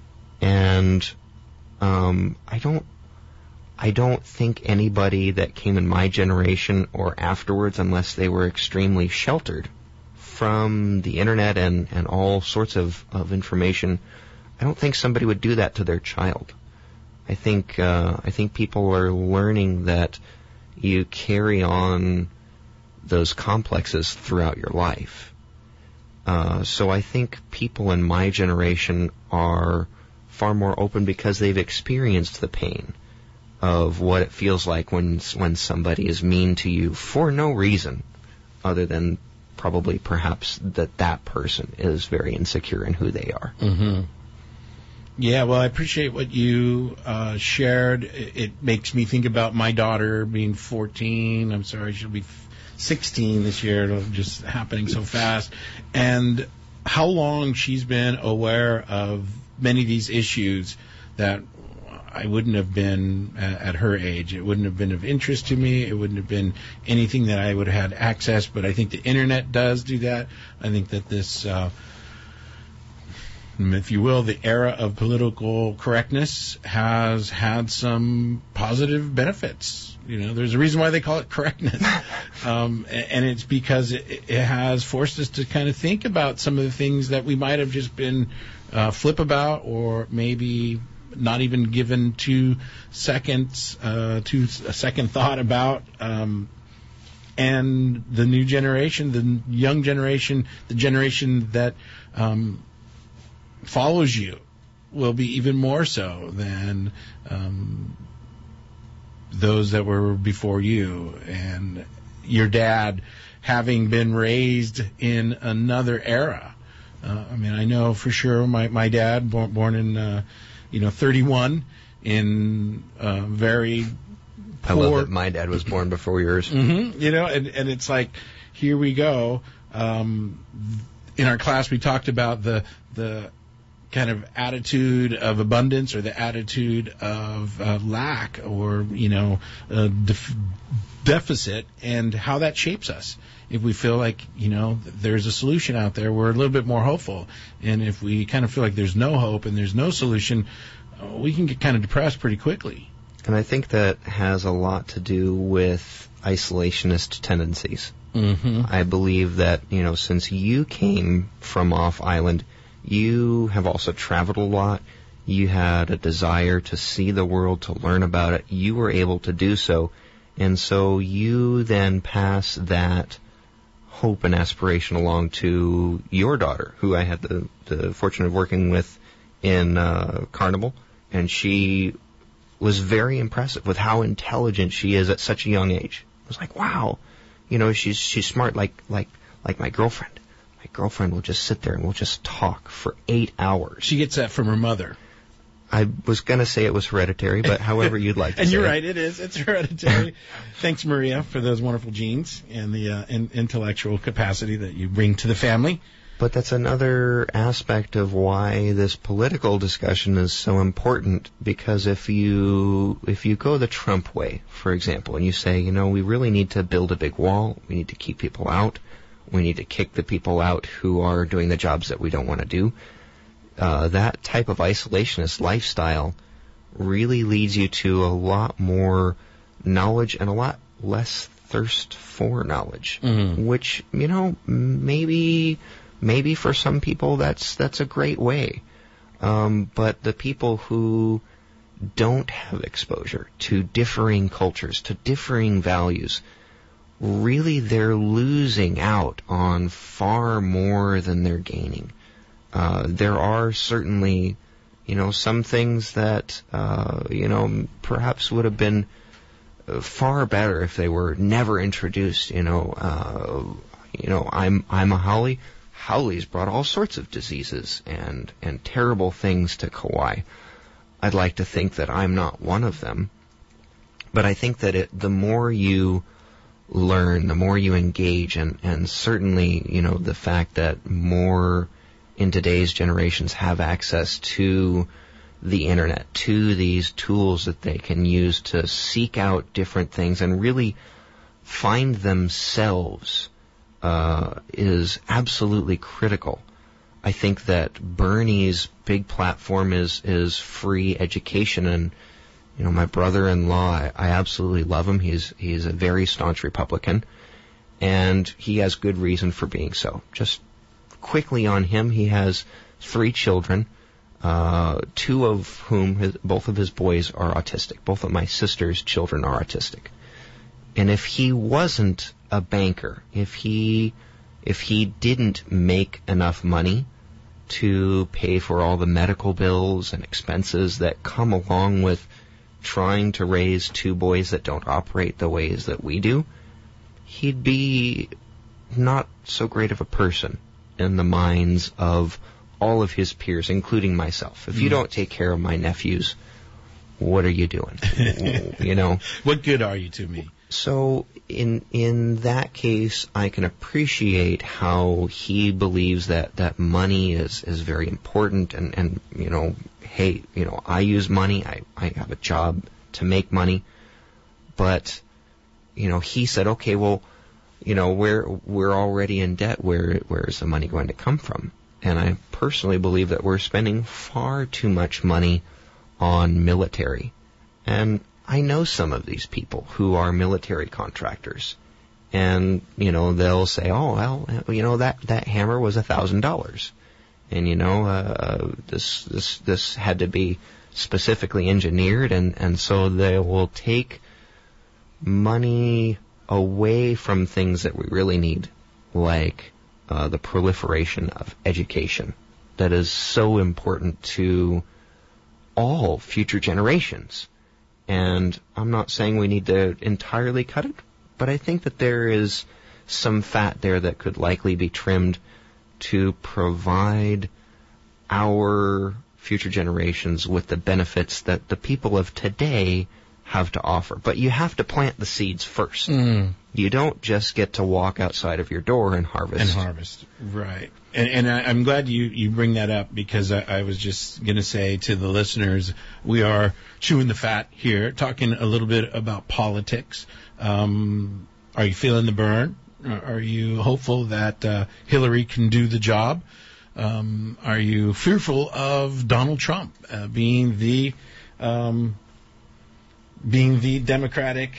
And um, I don't I don't think anybody that came in my generation or afterwards, unless they were extremely sheltered from the internet and, and all sorts of, of information, I don't think somebody would do that to their child. I think uh, I think people are learning that you carry on those complexes throughout your life. Uh, so I think people in my generation are far more open because they've experienced the pain of what it feels like when when somebody is mean to you for no reason other than probably perhaps that that person is very insecure in who they are. Mm-hmm. Yeah, well, I appreciate what you uh, shared. It, it makes me think about my daughter being fourteen. I'm sorry, she'll be sixteen this year. It'll just happening so fast. And how long she's been aware of many of these issues that I wouldn't have been at, at her age. It wouldn't have been of interest to me. It wouldn't have been anything that I would have had access. But I think the internet does do that. I think that this... Uh, if you will, the era of political correctness has had some positive benefits. You know, there's a reason why they call it correctness. um, and it's because it, it has forced us to kind of think about some of the things that we might have just been uh, flip about or maybe not even given two seconds, uh, two a second thought about. Um, and the new generation, the young generation, the generation that um, follows you will be even more so than um, those that were before you. And your dad, having been raised in another era. Uh, I mean, I know for sure my, my dad, born, born in, uh, you know, thirty-one, in uh, very poor... I love that my dad was born before yours. Mm-hmm, you know, and, and it's like, here we go. Um, in our class, we talked about the the... kind of attitude of abundance or the attitude of uh, lack or, you know, uh, def- deficit and how that shapes us. If we feel like, you know, there's a solution out there, we're a little bit more hopeful. And if we kind of feel like there's no hope and there's no solution, uh, we can get kind of depressed pretty quickly. And I think that has a lot to do with isolationist tendencies. Mm-hmm. I believe that, you know, since you came from off island, you have also traveled a lot. you had a desire to see the world, to learn about it, you were able to do so. And so you then pass that hope and aspiration along to your daughter, who I had the, the fortune of working with in uh, Carnival, and she was very impressive with how intelligent she is at such a young age. I was like, wow, you know, she's she's smart like like like my girlfriend. My girlfriend will just sit there and we'll just talk for eight hours. She gets that from her mother. I was going to say it was hereditary, but however you'd like to and say you're it. right, it is. It's hereditary. Thanks, Maria, for those wonderful genes and the uh, in- intellectual capacity that you bring to the family. But that's another aspect of why this political discussion is so important, because if you if you go the Trump way, for example, and you say, you know, we really need to build a big wall, we need to keep people out, we need to kick the people out who are doing the jobs that we don't want to do, uh, that type of isolationist lifestyle really leads you to a lot more knowledge and a lot less thirst for knowledge, mm-hmm. which, you know, maybe... Maybe for some people that's that's a great way. Um, but the people who don't have exposure to differing cultures, to differing values, really they're losing out on far more than they're gaining. Uh, there are certainly, you know, some things that, uh, you know, perhaps would have been far better if they were never introduced. You know, uh, you know, I'm I'm a Holly. Howley's brought all sorts of diseases and, and terrible things to Kauai. I'd like to think that I'm not one of them. But I think that it, the more you learn, the more you engage, and, and certainly, you know, the fact that more in today's generations have access to the internet, to these tools that they can use to seek out different things and really find themselves Uh, is absolutely critical. I think that Bernie's big platform is is free education, and you know, my brother-in-law, I, I absolutely love him. He's he's a very staunch Republican, and he has good reason for being so. Just quickly on him, he has three children, uh, two of whom his, both of his boys are autistic. Both of my sister's children are autistic, and if he wasn't a banker, if he if he didn't make enough money to pay for all the medical bills and expenses that come along with trying to raise two boys that don't operate the ways that we do, he'd be not so great of a person in the minds of all of his peers, including myself. If you Mm. don't take care of my nephews, what are you doing? You know? What good are you to me? So in in that case, I can appreciate how he believes that, that money is, is very important, and, and you know, hey, you know, I use money, I, I have a job to make money, but you know, he said, okay, well, you know, we're we're already in debt, where where is the money going to come from? And I personally believe that we're spending far too much money on military. And I know some of these people who are military contractors, and, you know, they'll say, oh, well, you know, that, that hammer was a thousand dollars. And, you know, uh, this, this, this had to be specifically engineered, and, and so they will take money away from things that we really need, like, uh, the proliferation of education that is so important to all future generations. And I'm not saying we need to entirely cut it, but I think that there is some fat there that could likely be trimmed to provide our future generations with the benefits that the people of today have to offer. But you have to plant the seeds first. Mm. You don't just get to walk outside of your door and harvest. And harvest, right. And, and I, I'm glad you, you bring that up, because I, I was just going to say to the listeners, we are chewing the fat here, talking a little bit about politics. Um, are you feeling the burn? Are you hopeful that uh, Hillary can do the job? Um, are you fearful of Donald Trump uh, being the um, being the Democratic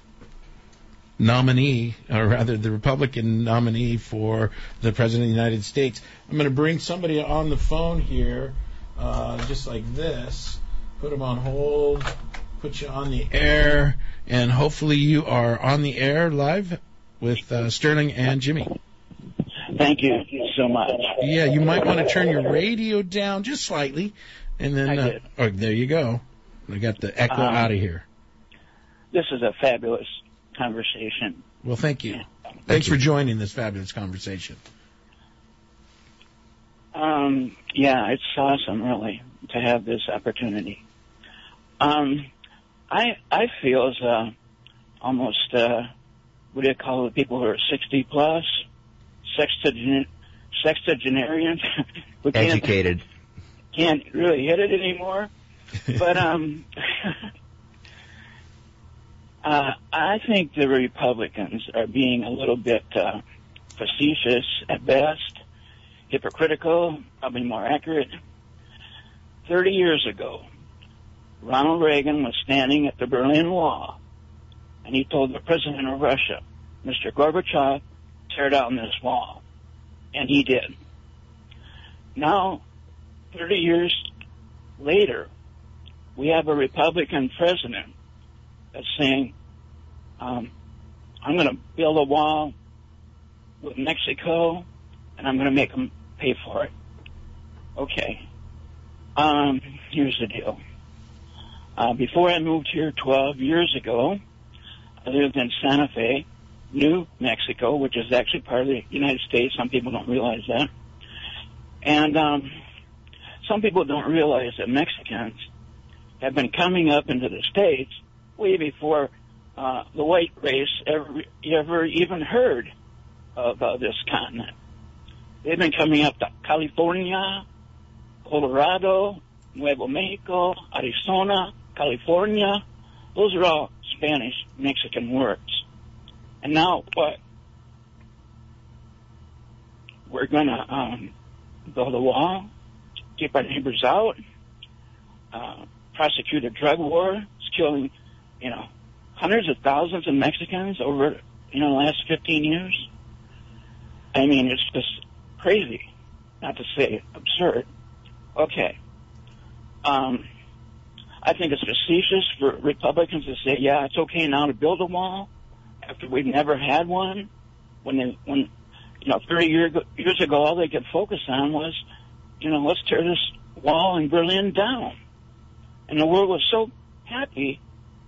nominee, or rather the Republican nominee for the President of the United States? I'm going to bring somebody on the phone here. uh, just like this, put them on hold, put you on the air, and hopefully you are on the air live with uh, Sterling and Jimmy. Thank you so much. Yeah, you might want to turn your radio down just slightly, and then, I uh, did. oh, there you go. We got the echo Um, out of here. This is a fabulous conversation. Well, thank you. Thanks for joining this fabulous conversation. Um, yeah, it's awesome, really, to have this opportunity. Um, I I feel as uh, almost, uh, what do you call the people who are sixty plus? Sextagen- sextagenarians? Who can't- Educated. Can't really hit it anymore. But um, uh, I think the Republicans are being a little bit uh, facetious at best, hypocritical, probably more accurate. Thirty years ago, Ronald Reagan was standing at the Berlin Wall, and he told the president of Russia, Mister Gorbachev, tear down this wall. And he did. Now, thirty years later, we have a Republican president that's saying, um, I'm going to build a wall with Mexico, and I'm going to make them pay for it. Okay. Um, here's the deal. Uh, before I moved here twelve years ago, I lived in Santa Fe, New Mexico, which is actually part of the United States. Some people don't realize that. And um, some people don't realize that Mexicans have been coming up into the States way before uh, the white race ever, ever even heard of uh, this continent. They've been coming up to California, Colorado, Nuevo Mexico, Arizona, California. Those are all Spanish Mexican words. And now what? We're going to um, build a wall, keep our neighbors out, uh, prosecute a drug war. It's killing, you know, hundreds of thousands of Mexicans over, you know, the last fifteen years. I mean, it's just crazy, not to say absurd. Okay. Um, I think it's facetious for Republicans to say, yeah, it's okay now to build a wall after we've never had one. When they, when, you know, thirty year, years ago, all they could focus on was, you know, let's tear this wall in Berlin down. And the world was so happy.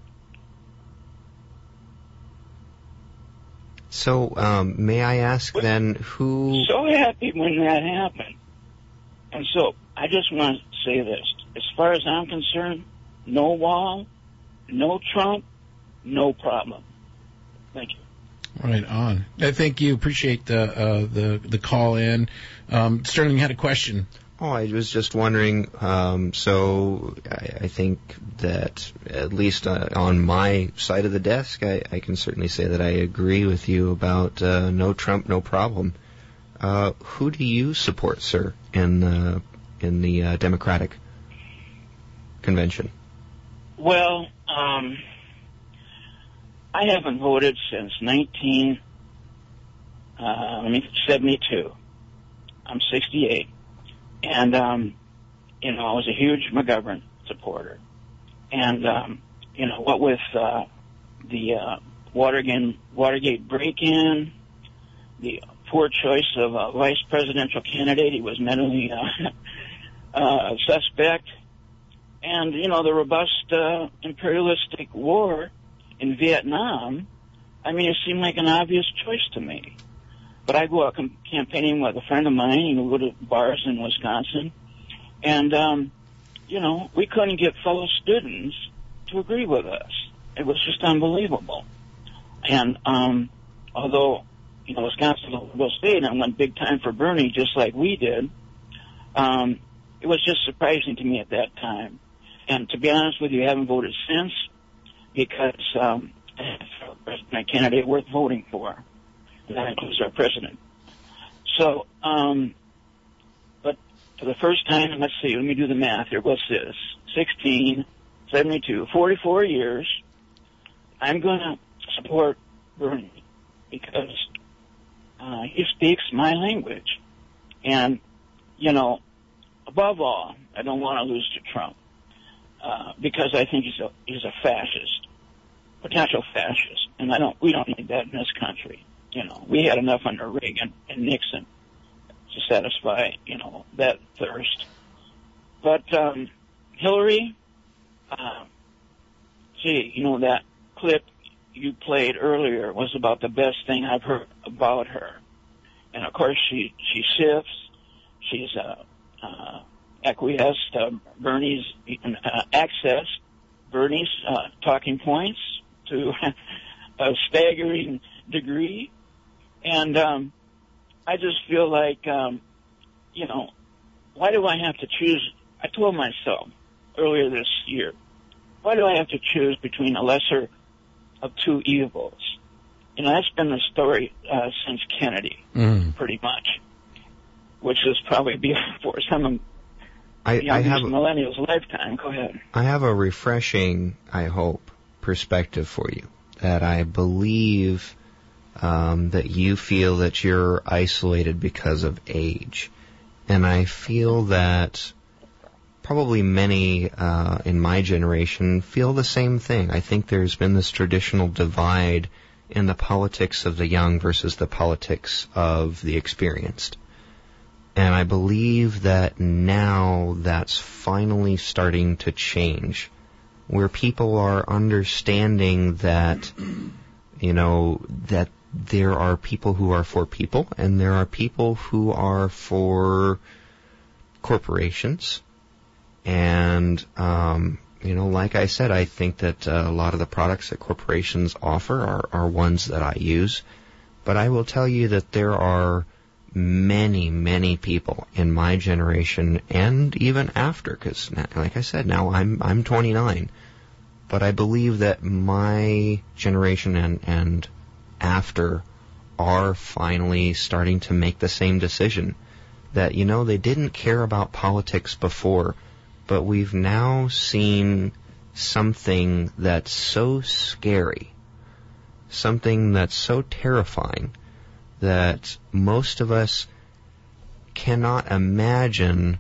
So, um, may I ask then who... So happy when that happened. And so, I just want to say this. As far as I'm concerned, no wall, no Trump, no problem. Thank you. Right on. I thank you. Appreciate the uh, the the call in. Um, Sterling had a question. Oh, I was just wondering, um, so I, I think that at least uh, on my side of the desk, I, I can certainly say that I agree with you about uh, no Trump, no problem. Uh, who do you support, sir, in, uh, in the uh, Democratic convention? Well, um, I haven't voted since nineteen seventy-two. I'm sixty-eight. And, um, you know, I was a huge McGovern supporter. And, um, you know, what with uh, the uh, Watergate, Watergate break-in, the poor choice of a vice presidential candidate, he was mentally uh, uh, suspect, and, you know, the robust uh, imperialistic war in Vietnam, I mean, it seemed like an obvious choice to me. But I go out com- campaigning with a friend of mine, you know, go to bars in Wisconsin, and, um, you know, we couldn't get fellow students to agree with us. It was just unbelievable. And um, although, you know, Wisconsin is a liberal state and went big time for Bernie just like we did, um, it was just surprising to me at that time. And to be honest with you, I haven't voted since because um, it's a candidate worth voting for. That includes our president. So, um, but for the first time, let's see, let me do the math here. What's this? sixteen, seventy-two, forty-four years. I'm going to support Bernie because uh, he speaks my language. And, you know, above all, I don't want to lose to Trump uh, because I think he's a he's a fascist, potential fascist, and I don't we don't need that in this country. You know, we had enough under Reagan and Nixon to satisfy, you know, that thirst. But um, Hillary, uh, gee, you know, that clip you played earlier was about the best thing I've heard about her. And of course, she she shifts. She's uh, uh, acquiesced to Bernie's uh, access, Bernie's uh, talking points to a staggering degree. And um, I just feel like, um, you know, why do I have to choose? I told myself earlier this year, why do I have to choose between a lesser of two evils? You know, that's been the story uh, since Kennedy, Mm. pretty much, which is probably before some of I, the I youngest have millennials' lifetime. Go ahead. I have a refreshing, I hope, perspective for you, that I believe um, that you feel that you're isolated because of age. And I feel that probably many uh, in my generation feel the same thing. I think there's been this traditional divide in the politics of the young versus the politics of the experienced. And I believe that now that's finally starting to change, where people are understanding that, you know, that there are people who are for people and there are people who are for corporations. And, um, you know, like I said, I think that uh, a lot of the products that corporations offer are, are ones that I use. But I will tell you that there are many, many people in my generation and even after, because, like I said, now I'm I'm twenty-nine. But I believe that my generation and, and after are finally starting to make the same decision. That, you know, they didn't care about politics before, but we've now seen something that's so scary, something that's so terrifying, that most of us cannot imagine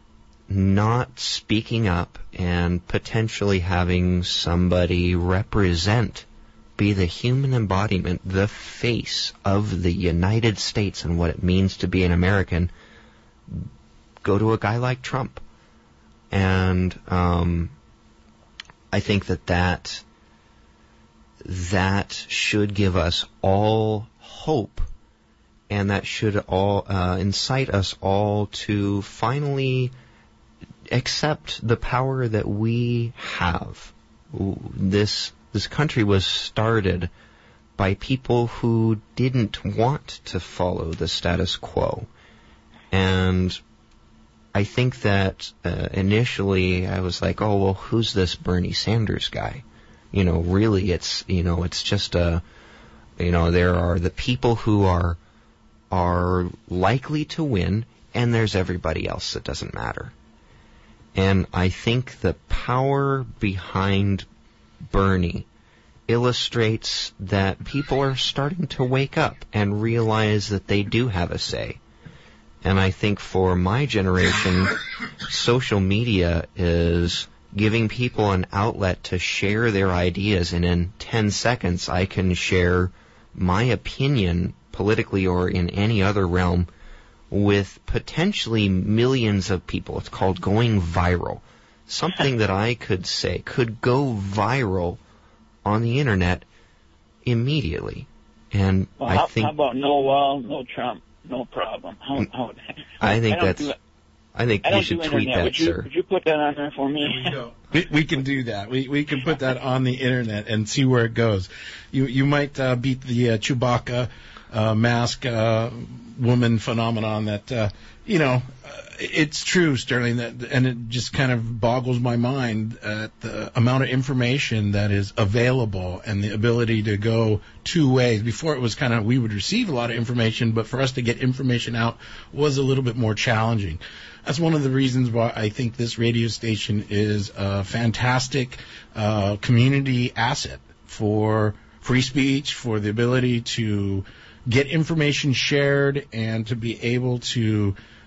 not speaking up and potentially having somebody represent, be the human embodiment, the face of the United States and what it means to be an American, go to a guy like Trump. And um, I think that, that that should give us all hope, and that should all uh, incite us all to finally accept the power that we have. This this country was started by people who didn't want to follow the status quo. And I think that uh, initially I was like, oh, well, who's this Bernie Sanders guy? You know, really, it's, you know, it's just a, you know, there are the people who are are likely to win, and there's everybody else that doesn't matter. And I think the power behind Bernie illustrates that people are starting to wake up and realize that they do have a say. And I think for my generation, social media is giving people an outlet to share their ideas, and in ten seconds I can share my opinion politically or in any other realm with potentially millions of people. It's called going viral. Something that I could say could go viral on the internet immediately. And well, I how, think how about no wall, no Trump, no problem? How, how, I think I that's do, I think I you should do tweet internet. that, would you, sir. Would you put that on there for me? We, we can do that. We we can put that on the internet and see where it goes. You you might uh, beat the uh, Chewbacca uh, mask uh, woman phenomenon that uh, you know. Uh, it's true, Sterling, that, and it just kind of boggles my mind at the amount of information that is available and the ability to go two ways. Before it was kind of we would receive a lot of information, but for us to get information out was a little bit more challenging. That's one of the reasons why I think this radio station is a fantastic uh, community asset for free speech, for the ability to get information shared and to be able to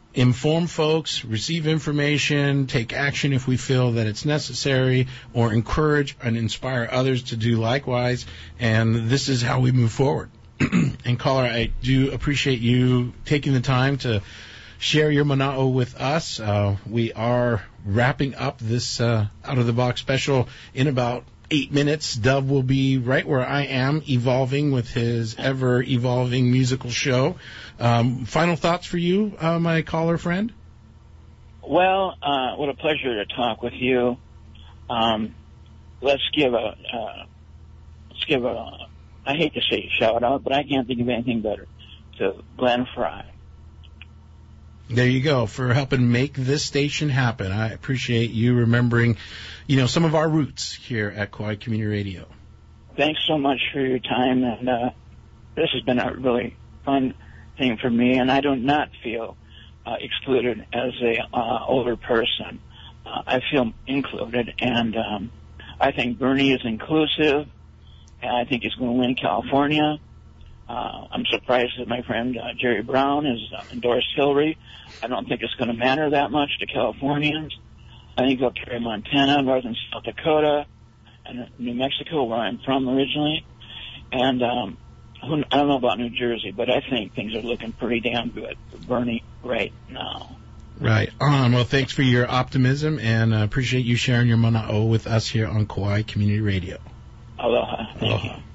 inform folks, receive information, take action if we feel that it's necessary, or encourage and inspire others to do likewise. And this is how we move forward. And caller, I do appreciate you taking the time to share your mana'o with us. Uh, we are wrapping up this uh, Out of the Box special in about eight minutes. Dove will be right where I am, evolving with his ever-evolving musical show. Um, final thoughts for you, uh, my caller friend? Well, uh, what a pleasure to talk with you. Um, let's give a, uh, let's give a, I hate to say shout out, but I can't think of anything better, to Glenn Fry. There you go, for helping make this station happen. I appreciate you remembering, you know, some of our roots here at Kauai Community Radio. Thanks so much for your time, and uh, this has been a really fun thing for me, and I do not feel uh, excluded as a uh, older person. Uh, I feel included, and um, I think Bernie is inclusive, and I think he's going to win California. Uh, I'm surprised that my friend uh, Jerry Brown has uh, endorsed Hillary. I don't think it's going to matter that much to Californians. I think they'll carry Montana, northern South Dakota, and New Mexico, where I'm from originally. And um, who, I don't know about New Jersey, but I think things are looking pretty damn good for Bernie right now. Right on. Well, thanks for your optimism, and uh, appreciate you sharing your mana'o with us here on Kauai Community Radio. Aloha. Thank Aloha. you.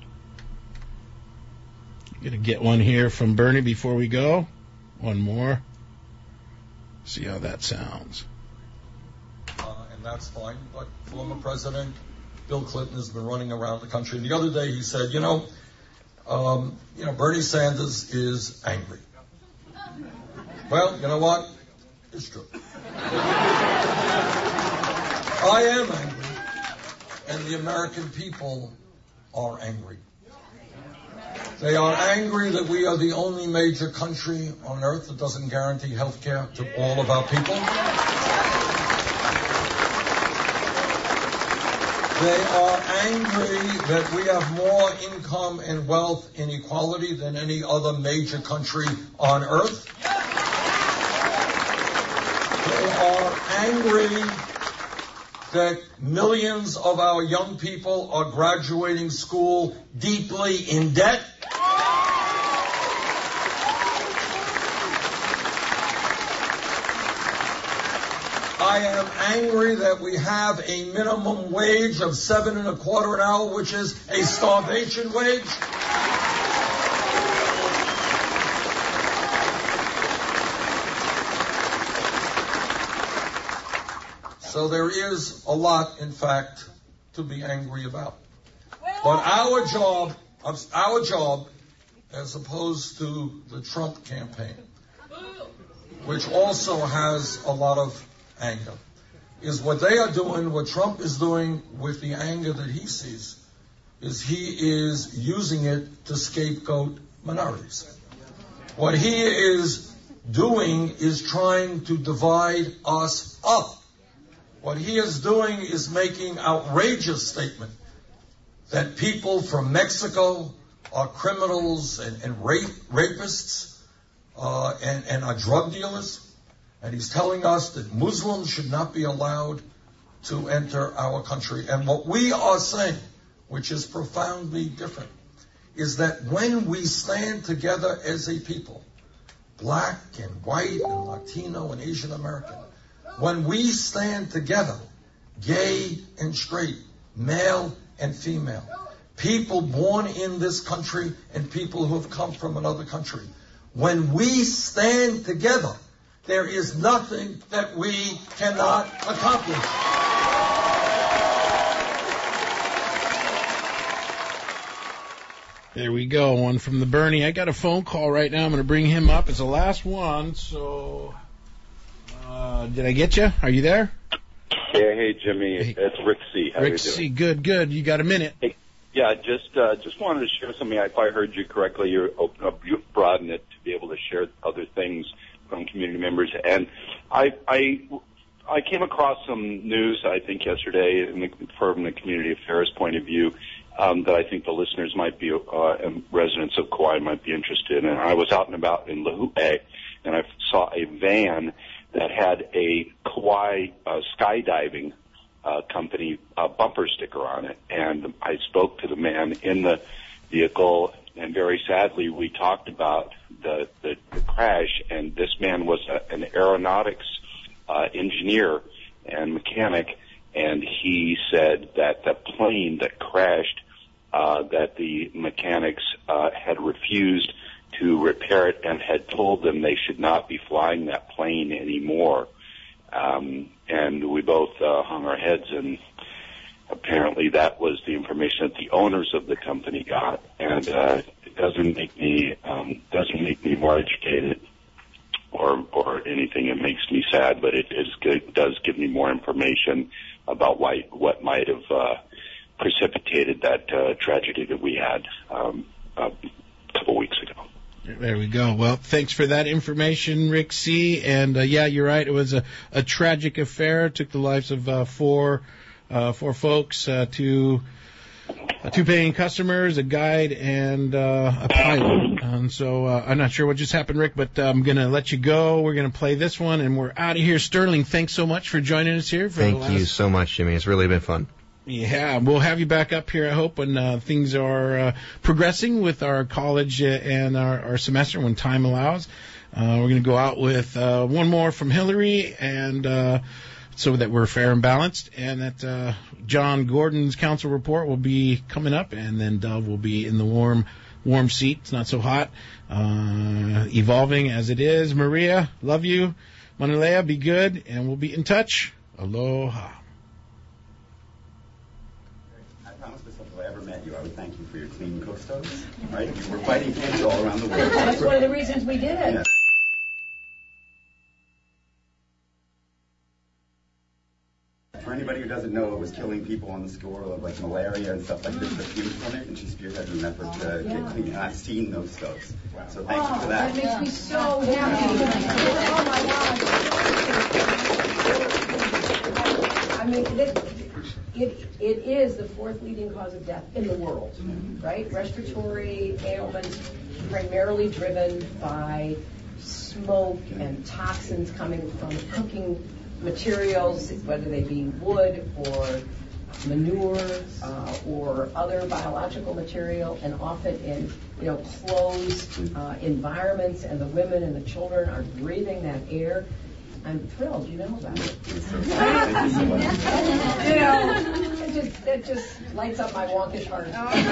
Gonna get one here from Bernie before we go. One more. See how that sounds. Uh, and that's fine. But former President Bill Clinton has been running around the country. And the other day he said, you know, um, you know, Bernie Sanders is angry. Well, you know what? It's true. I am angry. And the American people are angry. They are angry that we are the only major country on earth that doesn't guarantee health care to all of our people. They are angry that we have more income and wealth inequality than any other major country on earth. They are angry that millions of our young people are graduating school deeply in debt. I am angry that we have a minimum wage of seven and a quarter an hour, which is a starvation wage. So there is a lot, in fact, to be angry about. But our job, our job, as opposed to the Trump campaign, which also has a lot of anger, is what they are doing, what Trump is doing with the anger that he sees, is he is using it to scapegoat minorities. What he is doing is trying to divide us up. What he is doing is making outrageous statement that people from Mexico are criminals and, and rape, rapists uh, and, and are drug dealers. And he's telling us that Muslims should not be allowed to enter our country. And what we are saying, which is profoundly different, is that when we stand together as a people, black and white and Latino and Asian American, when we stand together, gay and straight, male and female, people born in this country and people who have come from another country, when we stand together, there is nothing that we cannot accomplish. There we go, one from the Bernie. I got a phone call right now. I'm going to bring him up. It's the last one, so uh, did I get you? Are you there? Yeah, hey, Jimmy. Hey. It's Rick C. How Rick you doing? C. Good, good. You got a minute? Hey, yeah, just uh, just wanted to share something. If I heard you correctly, you open up, you broaden it to be able to share other things from community members. And I, I, I came across some news, I think, yesterday in the, from the community affairs point of view um, that I think the listeners might be, uh, and residents of Kauai might be interested in. And I was out and about in Lihue, and I saw a van that had a Kauai uh, skydiving uh, company uh, bumper sticker on it. And I spoke to the man in the vehicle, and very sadly, we talked about the, the, the crash, and this man was a, an aeronautics uh, engineer and mechanic, and he said that the plane that crashed, uh, that the mechanics uh, had refused to repair it and had told them they should not be flying that plane anymore. Um, and we both uh, hung our heads, and apparently that was the information that the owners of the company got, and uh, it doesn't make me um, doesn't make me more educated or or anything. It makes me sad, but it is good, does give me more information about why, what might have uh, precipitated that uh, tragedy that we had um, a couple weeks ago. There we go. Well, thanks for that information, Rick C. And uh, yeah, you're right. It was a, a tragic affair. It took the lives of uh, four uh, four folks, uh, two uh, two paying customers, a guide, and uh, a pilot. And so uh, I'm not sure what just happened, Rick, but uh, I'm going to let you go. We're going to play this one, and we're out of here. Sterling, thanks so much for joining us here. For Thank the last... you so much, Jimmy. It's really been fun. Yeah, we'll have you back up here, I hope, when uh, things are uh, progressing with our college uh, and our, our semester when time allows. Uh, we're going to go out with uh, one more from Hillary, and uh, so that we're fair and balanced, and that uh, John Gordon's council report will be coming up, and then Dove will be in the warm warm seat. It's not so hot, uh, evolving as it is. Maria, love you. Manalea, be good, and we'll be in touch. Aloha. If I ever met you, I would thank you for your clean cook stoves. Right? We're fighting cancer all around the world. That's one of the reasons we did it. Yeah. For anybody who doesn't know, it was killing people on the score of like malaria and stuff like this, the fumes from it, and she spearheaded an effort to yeah. get clean. And I've seen those stoves. Wow. So thank oh, you for that. That makes me so happy. Oh my God. I mean, it, it, it is the fourth leading cause of death in the world, mm-hmm. right? Respiratory ailments primarily driven by smoke and toxins coming from cooking materials, whether they be wood or manure uh, or other biological material, and often in you know closed uh, environments, and the women and the children are breathing that air. I'm thrilled you know about it. you know, it just, it just lights up my wonkish heart.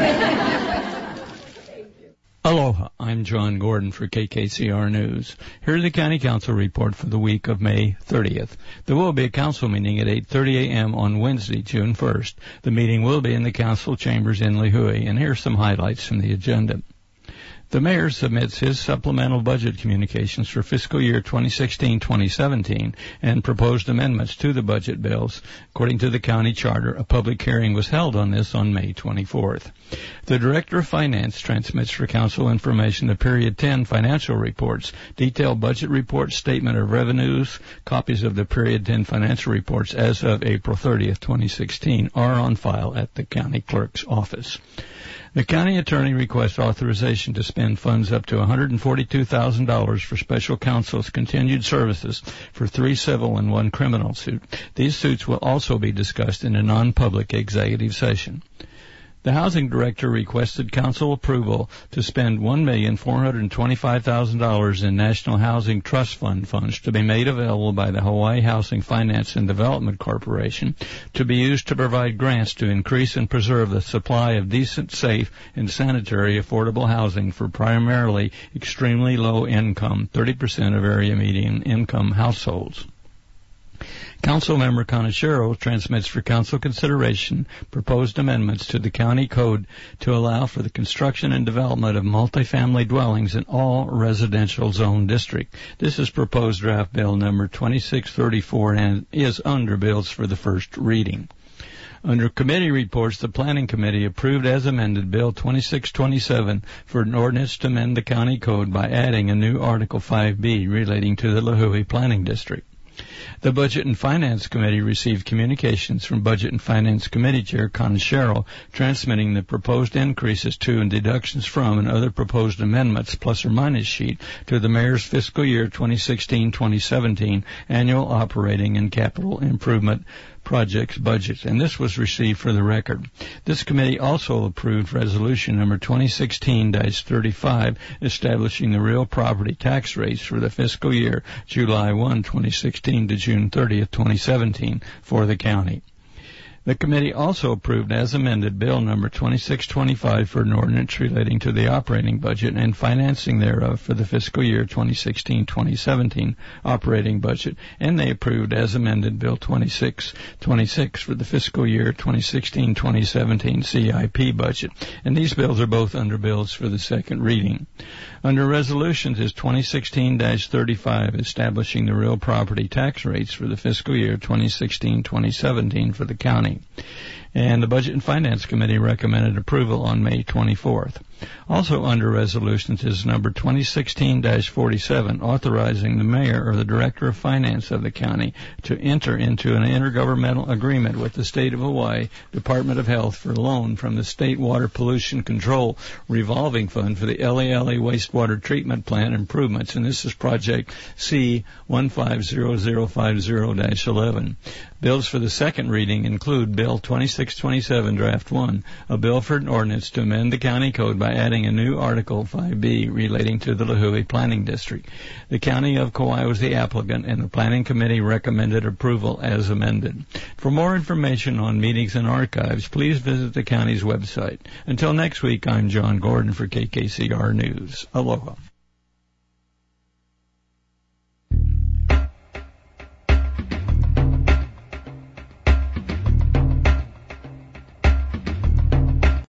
Aloha, I'm John Gordon for K K C R News. Here's the County Council report for the week of May thirtieth. There will be a council meeting at eight thirty a.m. on Wednesday, June first. The meeting will be in the council chambers in Lihue, and here's some highlights from the agenda. The mayor submits his supplemental budget communications for fiscal year twenty sixteen twenty seventeen and proposed amendments to the budget bills. According to the county charter, a public hearing was held on this on May twenty-fourth. The Director of Finance transmits for council information the Period ten financial reports. Detailed budget reports, statement of revenues, copies of the Period ten financial reports as of April thirtieth, twenty sixteen are on file at the county clerk's office. The county attorney requests authorization to spend funds up to one hundred forty-two thousand dollars for special counsel's continued services for three civil and one criminal suit. These suits will also be discussed in a non-public executive session. The housing director requested council approval to spend one million four hundred twenty-five thousand dollars in National Housing Trust Fund funds to be made available by the Hawaii Housing Finance and Development Corporation to be used to provide grants to increase and preserve the supply of decent, safe, and sanitary affordable housing for primarily extremely low income, thirty percent of area median income households. Councilmember Kaneshiro transmits for council consideration proposed amendments to the county code to allow for the construction and development of multifamily dwellings in all residential zone district. This is proposed draft bill number twenty-six thirty-four and is under bills for the first reading. Under committee reports, the Planning Committee approved as amended Bill twenty-six twenty-seven for an ordinance to amend the county code by adding a new Article five B relating to the Lihue Planning District. The Budget and Finance Committee received communications from Budget and Finance Committee Chair Con Sherrill transmitting the proposed increases to and deductions from and other proposed amendments plus or minus sheet to the Mayor's fiscal year twenty sixteen twenty seventeen annual operating and capital improvement projects budget, and this was received for the record. This committee also approved resolution number twenty sixteen dash thirty-five establishing the real property tax rates for the fiscal year July first, twenty sixteen to June thirtieth, twenty seventeen for the county. The committee also approved as amended Bill number twenty-six twenty-five for an ordinance relating to the operating budget and financing thereof for the fiscal year twenty sixteen twenty seventeen operating budget, and they approved as amended Bill twenty-six twenty-six for the fiscal year twenty sixteen twenty seventeen C I P budget, and these bills are both under bills for the second reading. Under resolutions is twenty sixteen dash thirty-five establishing the real property tax rates for the fiscal year twenty sixteen twenty seventeen for the county. And the Budget and Finance Committee recommended approval on May twenty-fourth. Also under resolutions is number twenty sixteen dash forty-seven, authorizing the mayor or the director of finance of the county to enter into an intergovernmental agreement with the State of Hawaii Department of Health for a loan from the State Water Pollution Control Revolving Fund for the L A L A Wastewater Treatment Plant improvements, and this is project C one five zero zero five zero dash eleven. Bills for the second reading include Bill twenty-six twenty-seven Draft one, a bill for an ordinance to amend the county code by adding a new Article five B relating to the Lihue Planning District. The County of Kauai was the applicant, and the Planning Committee recommended approval as amended. For more information on meetings and archives, please visit the county's website. Until next week, I'm John Gordon for K K C R News. Aloha.